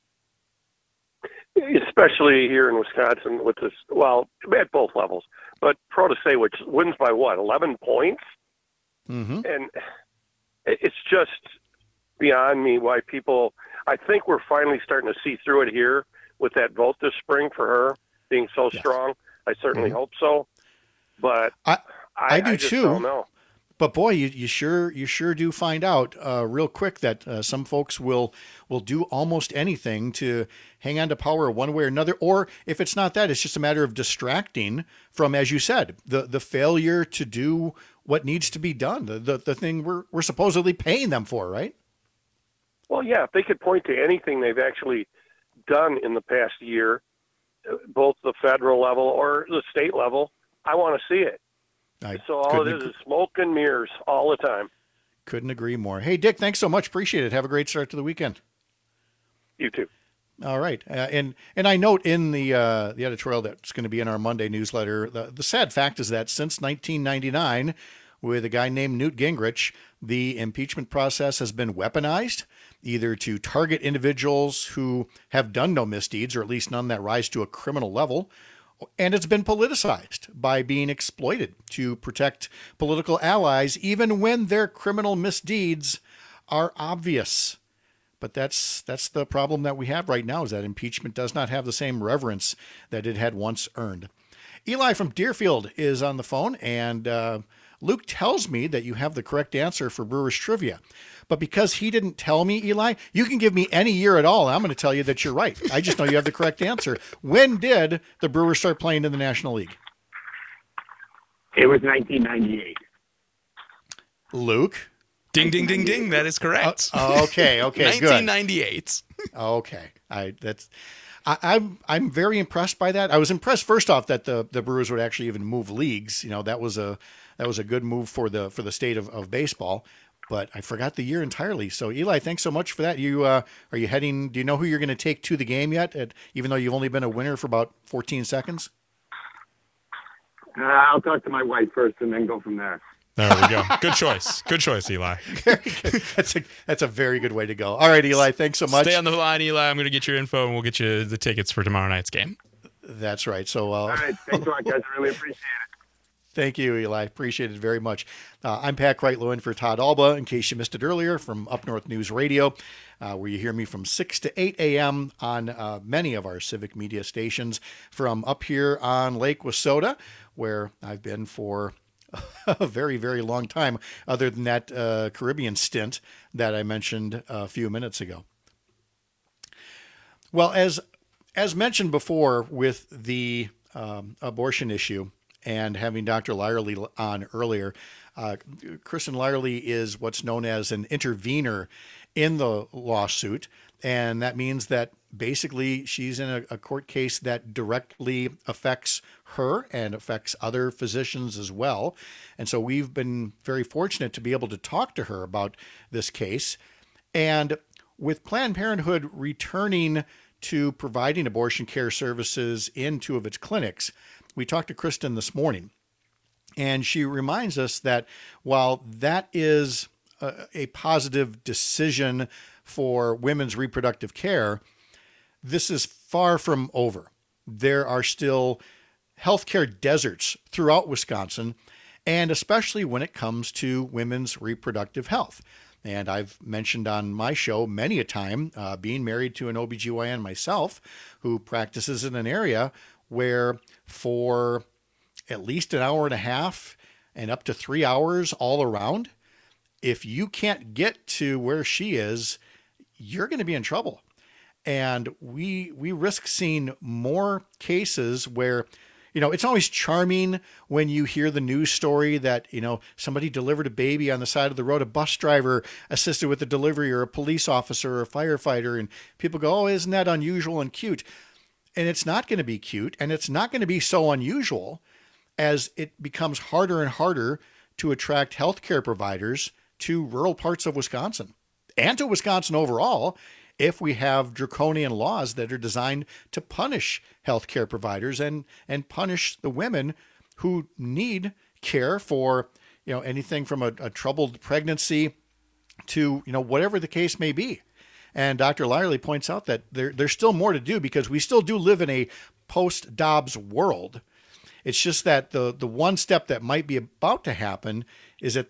Especially here in Wisconsin with this, at both levels. But Pro to say, which wins by 11 points? Mm-hmm. And it's just beyond me why people, I think we're finally starting to see through it here with that vote this spring for her being so strong. I certainly hope so. But I do just too. Don't know. But boy, you sure do find out real quick that some folks will do almost anything to hang on to power one way or another. Or if it's not that, it's just a matter of distracting from, as you said, the failure to do what needs to be done, the thing we're supposedly paying them for, right? Well, yeah, if they could point to anything they've actually done in the past year, both the federal level or the state level, I want to see it. So all it is smoke and mirrors all the time. Couldn't agree more. Hey, Dick, thanks so much. Appreciate it. Have a great start to the weekend. You too. All right. And I note in the editorial that's going to be in our Monday newsletter, the sad fact is that since 1999, with a guy named Newt Gingrich, the impeachment process has been weaponized, either to target individuals who have done no misdeeds, or at least none that rise to a criminal level, and it's been politicized by being exploited to protect political allies, even when their criminal misdeeds are obvious. But that's the problem that we have right now, is that impeachment does not have the same reverence that it had once earned. Eli from Deerfield is on the phone, and Luke tells me that you have the correct answer for Brewers trivia. But because he didn't tell me, Eli, you can give me any year at all, and I'm going to tell you that you're right. I just know you have the correct answer. When did the Brewers start playing in the National League? It was 1998. Luke? Ding, ding, ding, ding. That is correct. Okay, 1998. Good. Okay. I'm very impressed by that. I was impressed, first off, that the Brewers would actually even move leagues. That was a good move for the state of baseball. but I forgot the year entirely. So Eli, thanks so much for that. You are you heading? Do you know who you're going to take to the game yet? Even though you've only been a winner for about 14 seconds. I'll talk to my wife first and then go from there. There we go. Good choice. Good choice, Eli. That's a very good way to go. All right, Eli, thanks so much. Stay on the line, Eli. I'm going to get your info, and we'll get you the tickets for tomorrow night's game. That's right. So, all right, thanks a lot, guys. I really appreciate it. Thank you, Eli. Appreciate it very much. I'm Pat Kreitlow in for Todd Alba, in case you missed it earlier, from Up North News Radio, where you hear me from 6 to 8 a.m. on many of our civic media stations from up here on Lake Wissota, where I've been for a very, very long time, other than that Caribbean stint that I mentioned a few minutes ago. Well, as mentioned before with the abortion issue and having Dr. Lyerly on earlier, Kristen Lyerly is what's known as an intervener in the lawsuit. And that means that basically she's in a court case that directly affects her and affects other physicians as well. And so we've been very fortunate to be able to talk to her about this case. And with Planned Parenthood returning to providing abortion care services in 2 of its clinics, we talked to Kristen this morning. And she reminds us that while that is a positive decision for women's reproductive care, this is far from over. There are still healthcare deserts throughout Wisconsin, and especially when it comes to women's reproductive health. And I've mentioned on my show many a time, being married to an OBGYN myself, who practices in an area where for at least an hour and a half and up to 3 hours all around, if you can't get to where she is, you're going to be in trouble. And we risk seeing more cases where, it's always charming when you hear the news story that, somebody delivered a baby on the side of the road, a bus driver assisted with the delivery, or a police officer or a firefighter, and people go, oh, isn't that unusual and cute? And it's not going to be cute, and it's not going to be so unusual as it becomes harder and harder to attract healthcare providers to rural parts of Wisconsin and to Wisconsin overall, if we have draconian laws that are designed to punish healthcare providers and punish the women who need care for, anything from a troubled pregnancy to, whatever the case may be. And Dr. Lyerly points out that there's still more to do, because we still do live in a post-Dobbs world. It's just that the one step that might be about to happen is that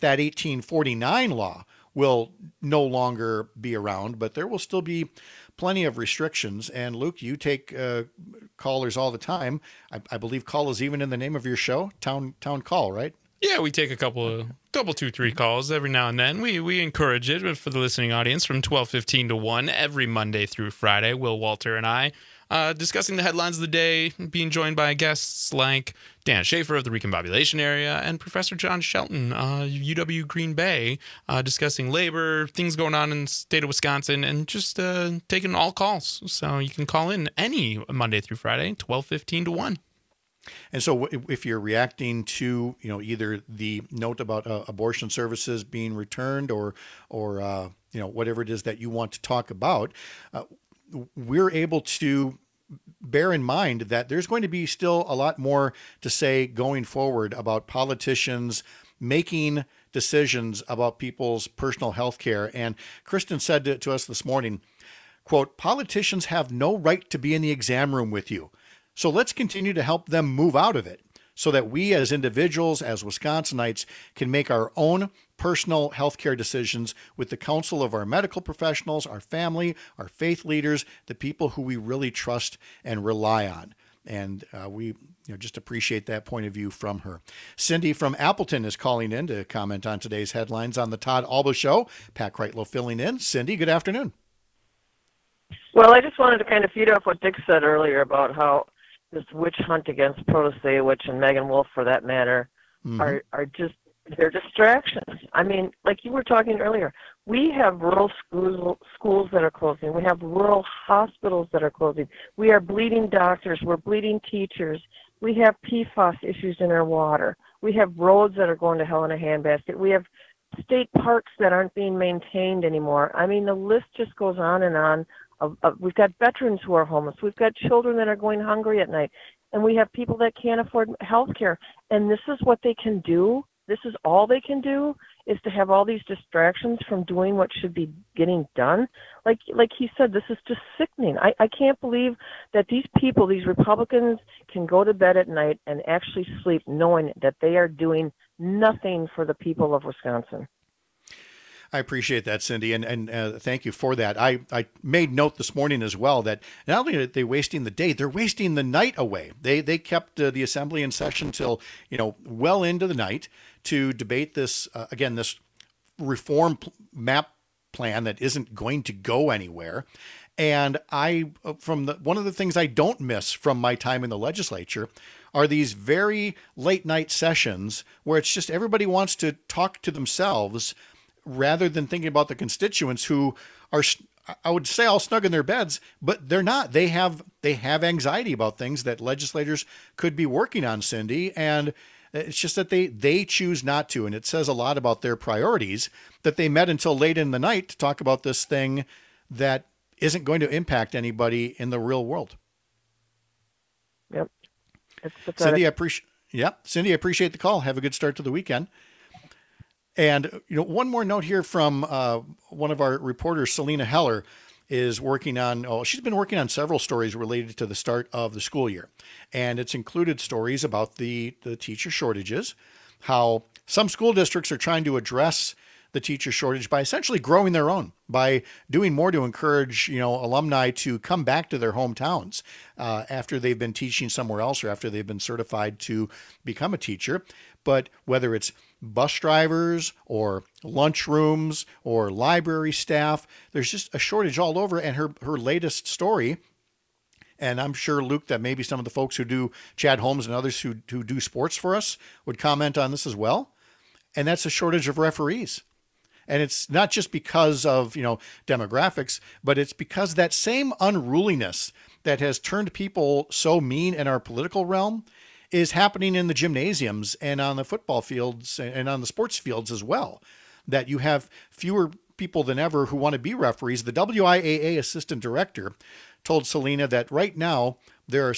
1849 law will no longer be around, but there will still be plenty of restrictions. And Luke, you take callers all the time. I believe call is even in the name of your show, Town Call, right? Yeah, we take a couple, 2-3 calls every now and then. We encourage it for the listening audience from 12:15 to 1 every Monday through Friday. Will Walter and I discussing the headlines of the day, being joined by guests like Dan Schaefer of the Recombobulation Area and Professor John Shelton, UW Green Bay, discussing labor, things going on in the state of Wisconsin, and just taking all calls. So you can call in any Monday through Friday, 12:15 to 1. And so if you're reacting to, either the note about abortion services being returned or whatever it is that you want to talk about, we're able to bear in mind that there's going to be still a lot more to say going forward about politicians making decisions about people's personal health care. And Kristen said to us this morning, quote, "Politicians have no right to be in the exam room with you. So let's continue to help them move out of it so that we as individuals, as Wisconsinites, can make our own personal healthcare decisions with the counsel of our medical professionals, our family, our faith leaders, the people who we really trust and rely on." And we just appreciate that point of view from her. Cindy from Appleton is calling in to comment on today's headlines on the Todd Alba Show. Pat Kreitlow filling in. Cindy, good afternoon. Well, I just wanted to kind of feed off what Dick said earlier about how this witch hunt against Protestant Witch and Megan Wolf, for that matter, are just, they're distractions. I mean, like you were talking earlier, we have rural schools that are closing. We have rural hospitals that are closing. We are bleeding doctors. We're bleeding teachers. We have PFAS issues in our water. We have roads that are going to hell in a handbasket. We have state parks that aren't being maintained anymore. I mean, the list just goes on and on. We've got veterans who are homeless. We've got children that are going hungry at night. And we have people that can't afford health care. And this is what they can do. This is all they can do, is to have all these distractions from doing what should be getting done. Like he said, this is just sickening. I can't believe that these people, these Republicans, can go to bed at night and actually sleep knowing that they are doing nothing for the people of Wisconsin. I appreciate that, Cindy, and thank you for that. I made note this morning as well that not only are they wasting the day, they're wasting the night away. They kept the assembly in session till well into the night to debate this this reform map plan that isn't going to go anywhere. And one of the things I don't miss from my time in the legislature are these very late night sessions where it's just everybody wants to talk to themselves rather than thinking about the constituents who are, I would say, all snug in their beds, but they're not. They have anxiety about things that legislators could be working on, Cindy, and it's just that they choose not to. And it says a lot about their priorities that they met until late in the night to talk about this thing that isn't going to impact anybody in the real world. Yep. Cindy, I appreciate the call. Have a good start to the weekend. And one more note here from one of our reporters, Selena Heller, is working on. She's been working on several stories related to the start of the school year, and it's included stories about the teacher shortages, how some school districts are trying to address the teacher shortage by essentially growing their own, by doing more to encourage alumni to come back to their hometowns after they've been teaching somewhere else or after they've been certified to become a teacher. But whether it's bus drivers or lunchrooms or library staff, there's just a shortage all over. And her latest story, and I'm sure, Luke, that maybe some of the folks who do, Chad Holmes and others who do sports for us, would comment on this as well. And that's a shortage of referees. And it's not just because of, demographics, but it's because that same unruliness that has turned people so mean in our political realm is happening in the gymnasiums and on the football fields and on the sports fields as well, that you have fewer people than ever who want to be referees. The WIAA assistant director told Selena that right now there are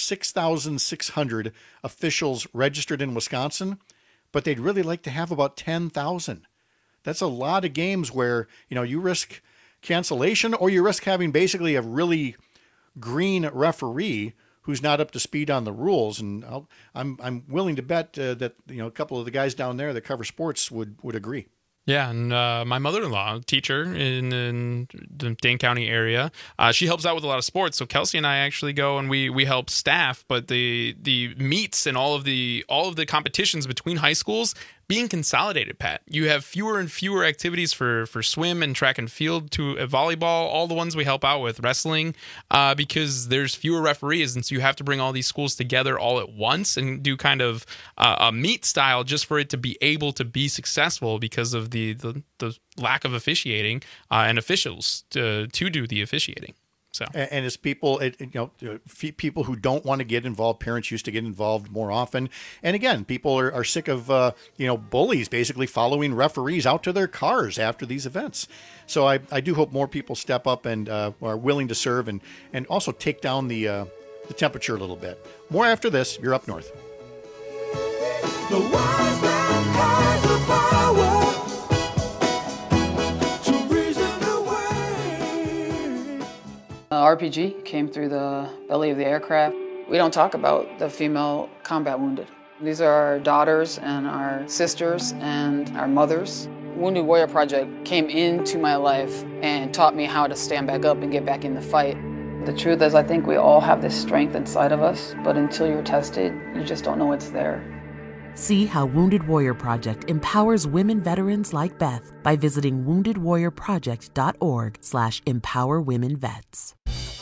6,600 officials registered in Wisconsin, but they'd really like to have about 10,000. That's a lot of games where, you risk cancellation or you risk having basically a really green referee who's not up to speed on the rules. And I'm willing to bet that a couple of the guys down there that cover sports would agree. Yeah, and my mother-in-law, teacher in the Dane County area, she helps out with a lot of sports. So Kelsey and I actually go and we help staff. But the meets and all of the competitions between high schools being consolidated, Pat. You have fewer and fewer activities for swim and track and field, to volleyball, all the ones we help out with, wrestling, because there's fewer referees, and so you have to bring all these schools together all at once and do kind of a meet style just for it to be able to be successful because of the lack of officiating and officials to do the officiating. So. And as people, people who don't want to get involved, parents used to get involved more often. And again, people are sick of, bullies basically following referees out to their cars after these events. So I do hope more people step up and are willing to serve and also take down the temperature a little bit. More after this. You're up north. The wise man has the power. RPG came through the belly of the aircraft. We don't talk about the female combat wounded. These are our daughters and our sisters and our mothers. Wounded Warrior Project came into my life and taught me how to stand back up and get back in the fight. The truth is, I think we all have this strength inside of us, but until you're tested, you just don't know it's there. See how Wounded Warrior Project empowers women veterans like Beth by visiting woundedwarriorproject.org/empowerwomenvets.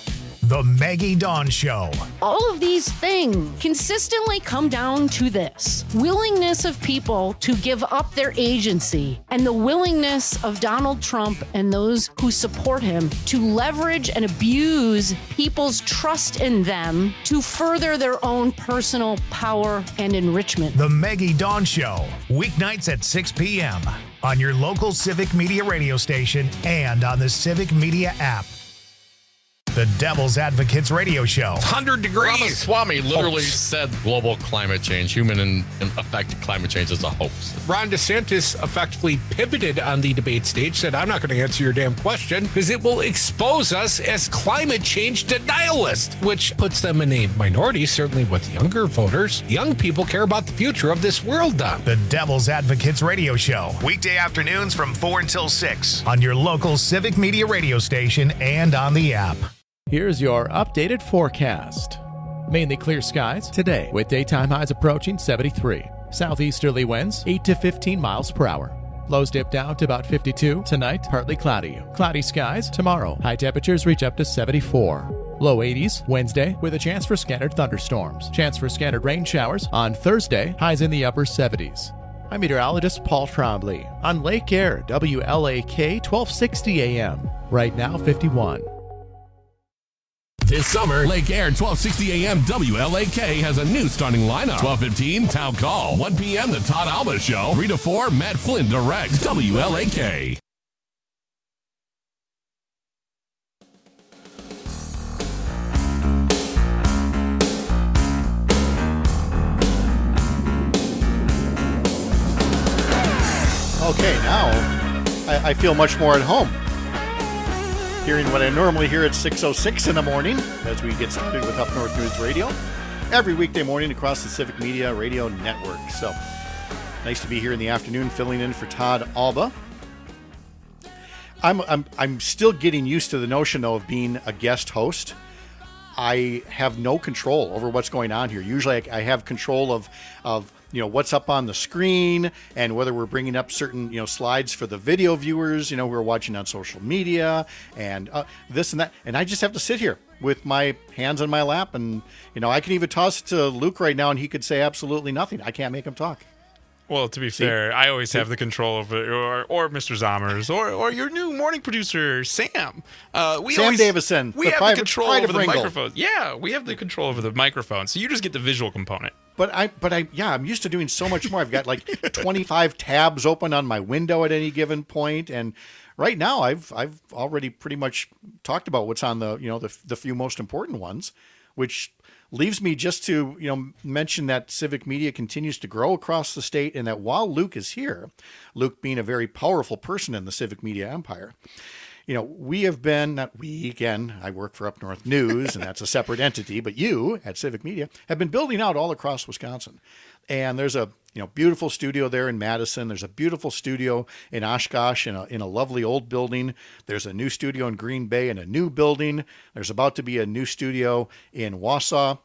The Maggie Dawn Show. All of these things consistently come down to this: willingness of people to give up their agency, and the willingness of Donald Trump and those who support him to leverage and abuse people's trust in them to further their own personal power and enrichment. The Maggie Dawn Show, weeknights at 6 p.m. on your local Civic Media radio station and on the Civic Media app. The Devil's Advocates Radio Show. 100 degrees. Ramaswamy literally said global climate change, human affected climate change is a hoax. Ron DeSantis effectively pivoted on the debate stage, said, I'm not going to answer your damn question because it will expose us as climate change denialists, which puts them in a minority, certainly with younger voters. Young people care about the future of this world, Don. The Devil's Advocates Radio Show. Weekday afternoons from 4 until 6 on your local Civic Media radio station and on the app. Here's your updated forecast. Mainly clear skies today, with daytime highs approaching 73. Southeasterly winds 8 to 15 miles per hour. Lows dip down to about 52. Tonight, partly cloudy. Cloudy skies tomorrow. High temperatures reach up to 74. Low 80s Wednesday, with a chance for scattered thunderstorms. Chance for scattered rain showers on Thursday. Highs in the upper 70s. I'm meteorologist Paul Trombley on Lake Air, WLAK 1260 AM. Right now, 51. This summer, Lake Air 1260 AM WLAK has a new starting lineup. 12:15 Town Call. 1 p.m. The Todd Alba Show. 3 to 4 Matt Flynn Direct. WLAK. Okay, now I feel much more at home. Hearing what I normally hear at 6:06 in the morning as we get started with Up North News Radio every weekday morning across the Civic Media Radio Network. So nice to be here in the afternoon filling in for Todd Alba. I'm still getting used to the notion though of being a guest host. I have no control over what's going on here. Usually I have control of what's up on the screen and whether we're bringing up certain slides for the video viewers who are watching on social media and this and that, and I just have to sit here with my hands on my lap, and I can even toss it to Luke right now and he could say absolutely nothing. I can't make him talk. Well, to be fair, I always have the control over or Mr. Zommers or your new morning producer, Sam. Sam Davison. We have the control over the microphone. Yeah, we have the control over the microphone. So you just get the visual component. But I'm used to doing so much more. I've got like 25 tabs open on my window at any given point, and right now I've already pretty much talked about what's on the few most important ones, which leaves me just to mention that Civic Media continues to grow across the state, and that while Luke is here, Luke being a very powerful person in the Civic Media empire, we have been, not we, again, I work for Up North News, and that's a separate entity, but you at Civic Media have been building out all across Wisconsin. And there's a beautiful studio there in Madison. There's a beautiful studio in Oshkosh in a lovely old building. There's a new studio in Green Bay in a new building. There's about to be a new studio in Wausau.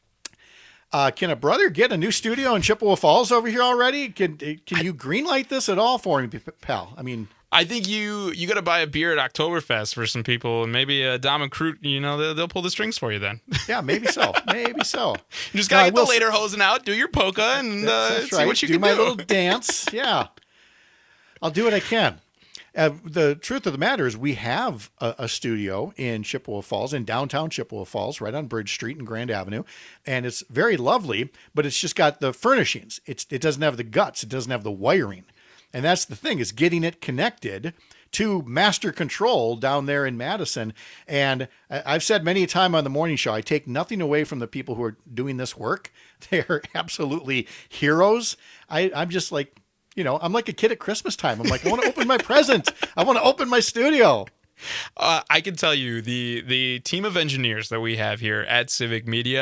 Can a brother get a new studio in Chippewa Falls over here already? Can you greenlight this at all for me, pal? I mean, I think you got to buy a beer at Oktoberfest for some people, and maybe Dom and Kroot, they'll pull the strings for you then. Yeah, maybe so. Maybe so. You just got to get the lederhosen out, do your polka, and see what you can do. Do my little dance. Yeah. I'll do what I can. The truth of the matter is we have a studio in Chippewa Falls, in downtown Chippewa Falls, right on Bridge Street and Grand Avenue. And it's very lovely, but it's just got the furnishings. It doesn't have the guts. It doesn't have the wiring. And that's the thing, is getting it connected to master control down there in Madison. And I've said many a time on the morning show, I take nothing away from the people who are doing this work. They're absolutely heroes. I'm just like, I'm like a kid at Christmas time. I'm like, I want to open my present. I want to open my studio. I can tell you the team of engineers that we have here at Civic Media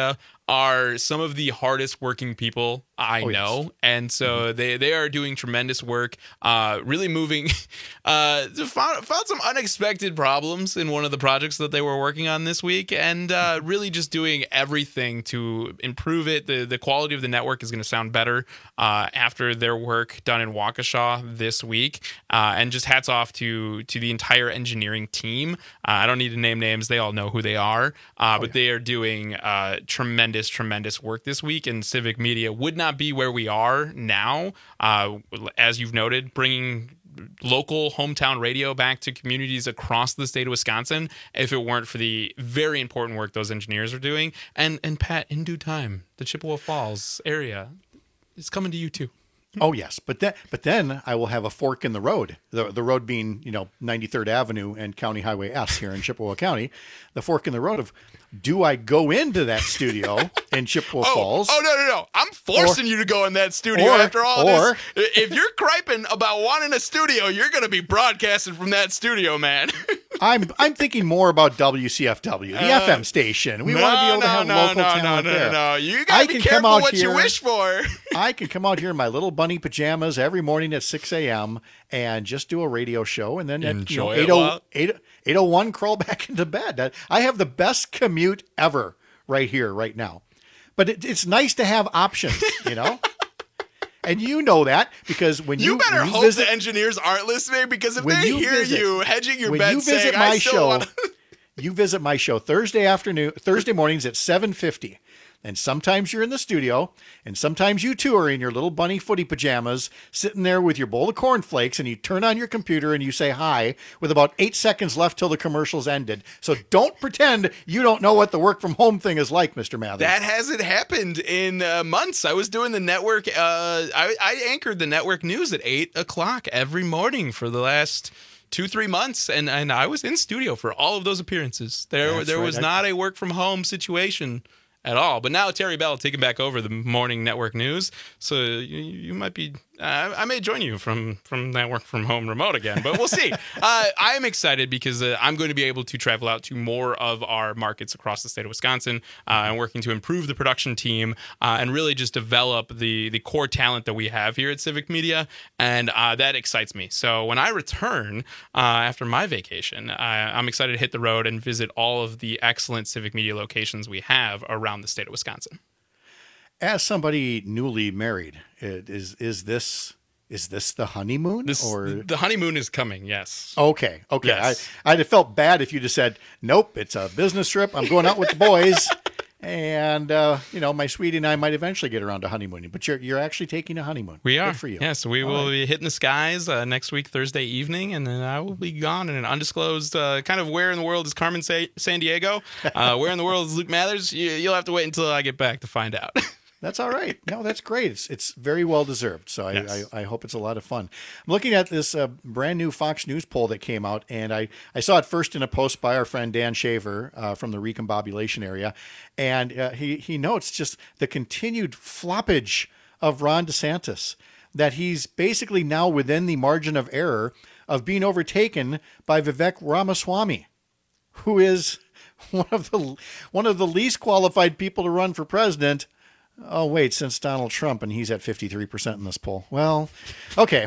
are some of the hardest working people I know. Yes. And so they are doing tremendous work, really moving, found some unexpected problems in one of the projects that they were working on this week, and really just doing everything to improve it. The quality of the network is going to sound better after their work done in Waukesha this week. And just hats off to the entire engineering team. I don't need to name names. They all know who they are. But they are doing tremendous work this week, and Civic Media would not be where we are now, as you've noted, bringing local hometown radio back to communities across the state of Wisconsin if it weren't for the very important work those engineers are doing. And Pat, in due time, the Chippewa Falls area is coming to you too. Oh yes, but then I will have a fork in the road. The road being 93rd Avenue and County Highway S here in Chippewa County. The fork in the road of, do I go into that studio in Chippewa Falls? Oh no! I'm forcing you to go in that studio after all this. If you're griping about wanting a studio, you're going to be broadcasting from that studio, man. I'm thinking more about WCFW, the FM station. We want to be able to have local talent there. No. You got to be careful what you wish for. I can come out here in my little bunny pajamas every morning at 6 a.m. and just do a radio show, and then at 8:01 crawl back into bed. I have the best commute ever right here, right now. But it's nice to have options, And you know that because when you better hope visit, the engineers aren't listening, because if when they you hear visit- you hedging your when bet you saying, visit I my still show, want you visit my show Thursday mornings at 7:50. And sometimes you're in the studio, and sometimes you too are in your little bunny footy pajamas, sitting there with your bowl of cornflakes, and you turn on your computer and you say hi with about 8 seconds left till the commercial's ended. So don't pretend you don't know what the work from home thing is like, Mr. Mathers. That hasn't happened in months. I was doing the network. I anchored the network news at 8 o'clock every morning for the last 2-3 months, and I was in studio for all of those appearances. There was not a work from home situation at all. But now Terry Bell taking back over the morning network news, so you might be. I may join you from that work from home remote again, but we'll see. I am excited because I'm going to be able to travel out to more of our markets across the state of Wisconsin and working to improve the production team and really just develop the core talent that we have here at Civic Media, and that excites me. So when I return after my vacation, I'm excited to hit the road and visit all of the excellent Civic Media locations we have around the state of Wisconsin. As somebody newly married, is this the honeymoon? The honeymoon is coming, yes. Okay. Yes. I'd have felt bad if you just said, nope, it's a business trip. I'm going out with the boys. And, my sweetie and I might eventually get around to honeymooning. But you're actually taking a honeymoon. We are. Good for you. Yeah, so we will be hitting the skies next week, Thursday evening. And then I will be gone in an undisclosed kind of where in the world is Carmen San Diego? Where in the world is Luke Mathers? You'll have to wait until I get back to find out. That's all right. No, that's great. It's very well deserved. So I hope it's a lot of fun. I'm looking at this brand new Fox News poll that came out, and I saw it first in a post by our friend Dan Shaver from the recombobulation area, and he notes just the continued floppage of Ron DeSantis, that he's basically now within the margin of error of being overtaken by Vivek Ramaswamy, who is one of the least qualified people to run for president. Oh, wait, since Donald Trump, and he's at 53% in this poll. Well, okay.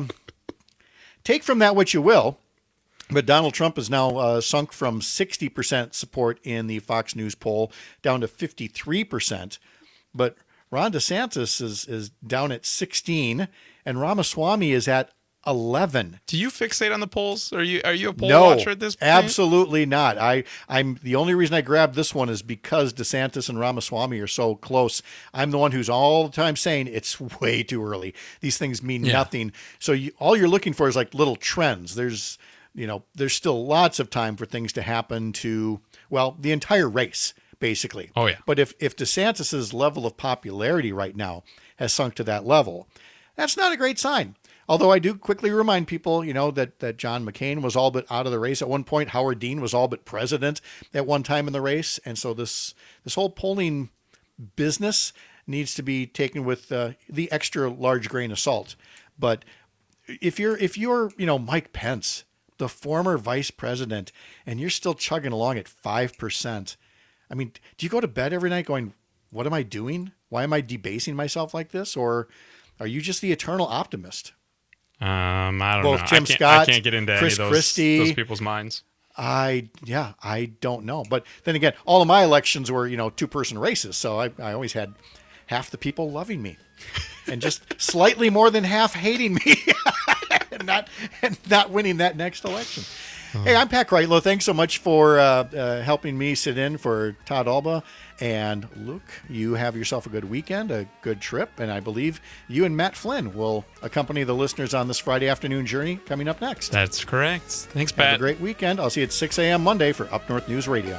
Take from that what you will, but Donald Trump is now sunk from 60% support in the Fox News poll down to 53%. But Ron DeSantis is down at 16, and Ramaswamy is at 11. Do you fixate on the polls? Are you a poll No, watcher at this point? Absolutely not. I'm the only reason I grabbed this one is because DeSantis and Ramaswamy are so close. I'm the one who's all the time saying it's way too early. These things mean nothing. So all you're looking for is like little trends. There's still lots of time for things to happen to, well, the entire race, basically. Oh, yeah. But if DeSantis's level of popularity right now has sunk to that level, that's not a great sign. Although I do quickly remind people, that John McCain was all but out of the race at one point. Howard Dean was all but president at one time in the race. And so this whole polling business needs to be taken with the extra large grain of salt. But if you're Mike Pence, the former vice president, and you're still chugging along at 5%, I mean, do you go to bed every night going, what am I doing? Why am I debasing myself like this? Or are you just the eternal optimist? I don't Both know. Tim Scott, I can't get into Chris any of Christie, those people's minds. I don't know. But then again, all of my elections were, 2-person races. So I always had half the people loving me and just slightly more than half hating me and not winning that next election. Hey, I'm Pat Kreitlow. Thanks so much for helping me sit in for Todd Alba. And Luke, you have yourself a good weekend, a good trip. And I believe you and Matt Flynn will accompany the listeners on this Friday afternoon journey coming up next. That's correct. Thanks, Pat. Have a great weekend. I'll see you at 6 a.m. Monday for Up North News Radio.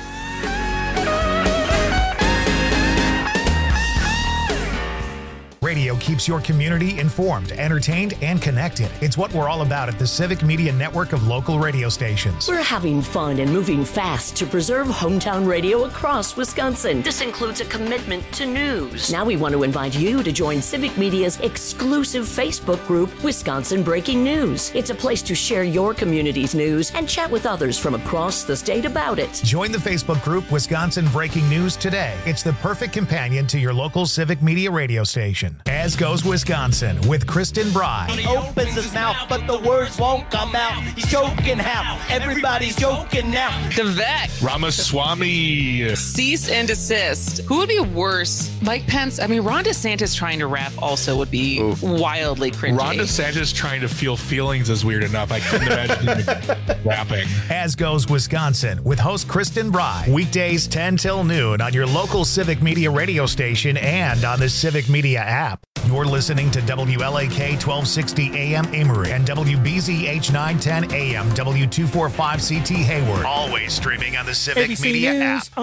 Radio keeps your community informed, entertained, and connected. It's what we're all about at the Civic Media Network of local radio stations. We're having fun and moving fast to preserve hometown radio across Wisconsin. This includes a commitment to news. Now we want to invite you to join Civic Media's exclusive Facebook group, Wisconsin Breaking News. It's a place to share your community's news and chat with others from across the state about it. Join the Facebook group Wisconsin Breaking News today. It's the perfect companion to your local Civic Media radio station. As Goes Wisconsin with Kristen Bry. He opens his mouth, but the words won't come out. He's joking how? Everybody's joking now. The Vet. Ramaswamy. Cease and desist. Who would be worse? Mike Pence? I mean, Ron DeSantis trying to rap also would be wildly cringy. Ron DeSantis trying to feel feelings is weird enough. I couldn't imagine him rapping. As Goes Wisconsin with host Kristen Bry. Weekdays 10 till noon on your local Civic Media radio station and on the Civic Media app. You're listening to WLAK 1260 AM Amory and WBZH 910 AM W245CT Hayward. Always streaming on the Civic ABC Media News app.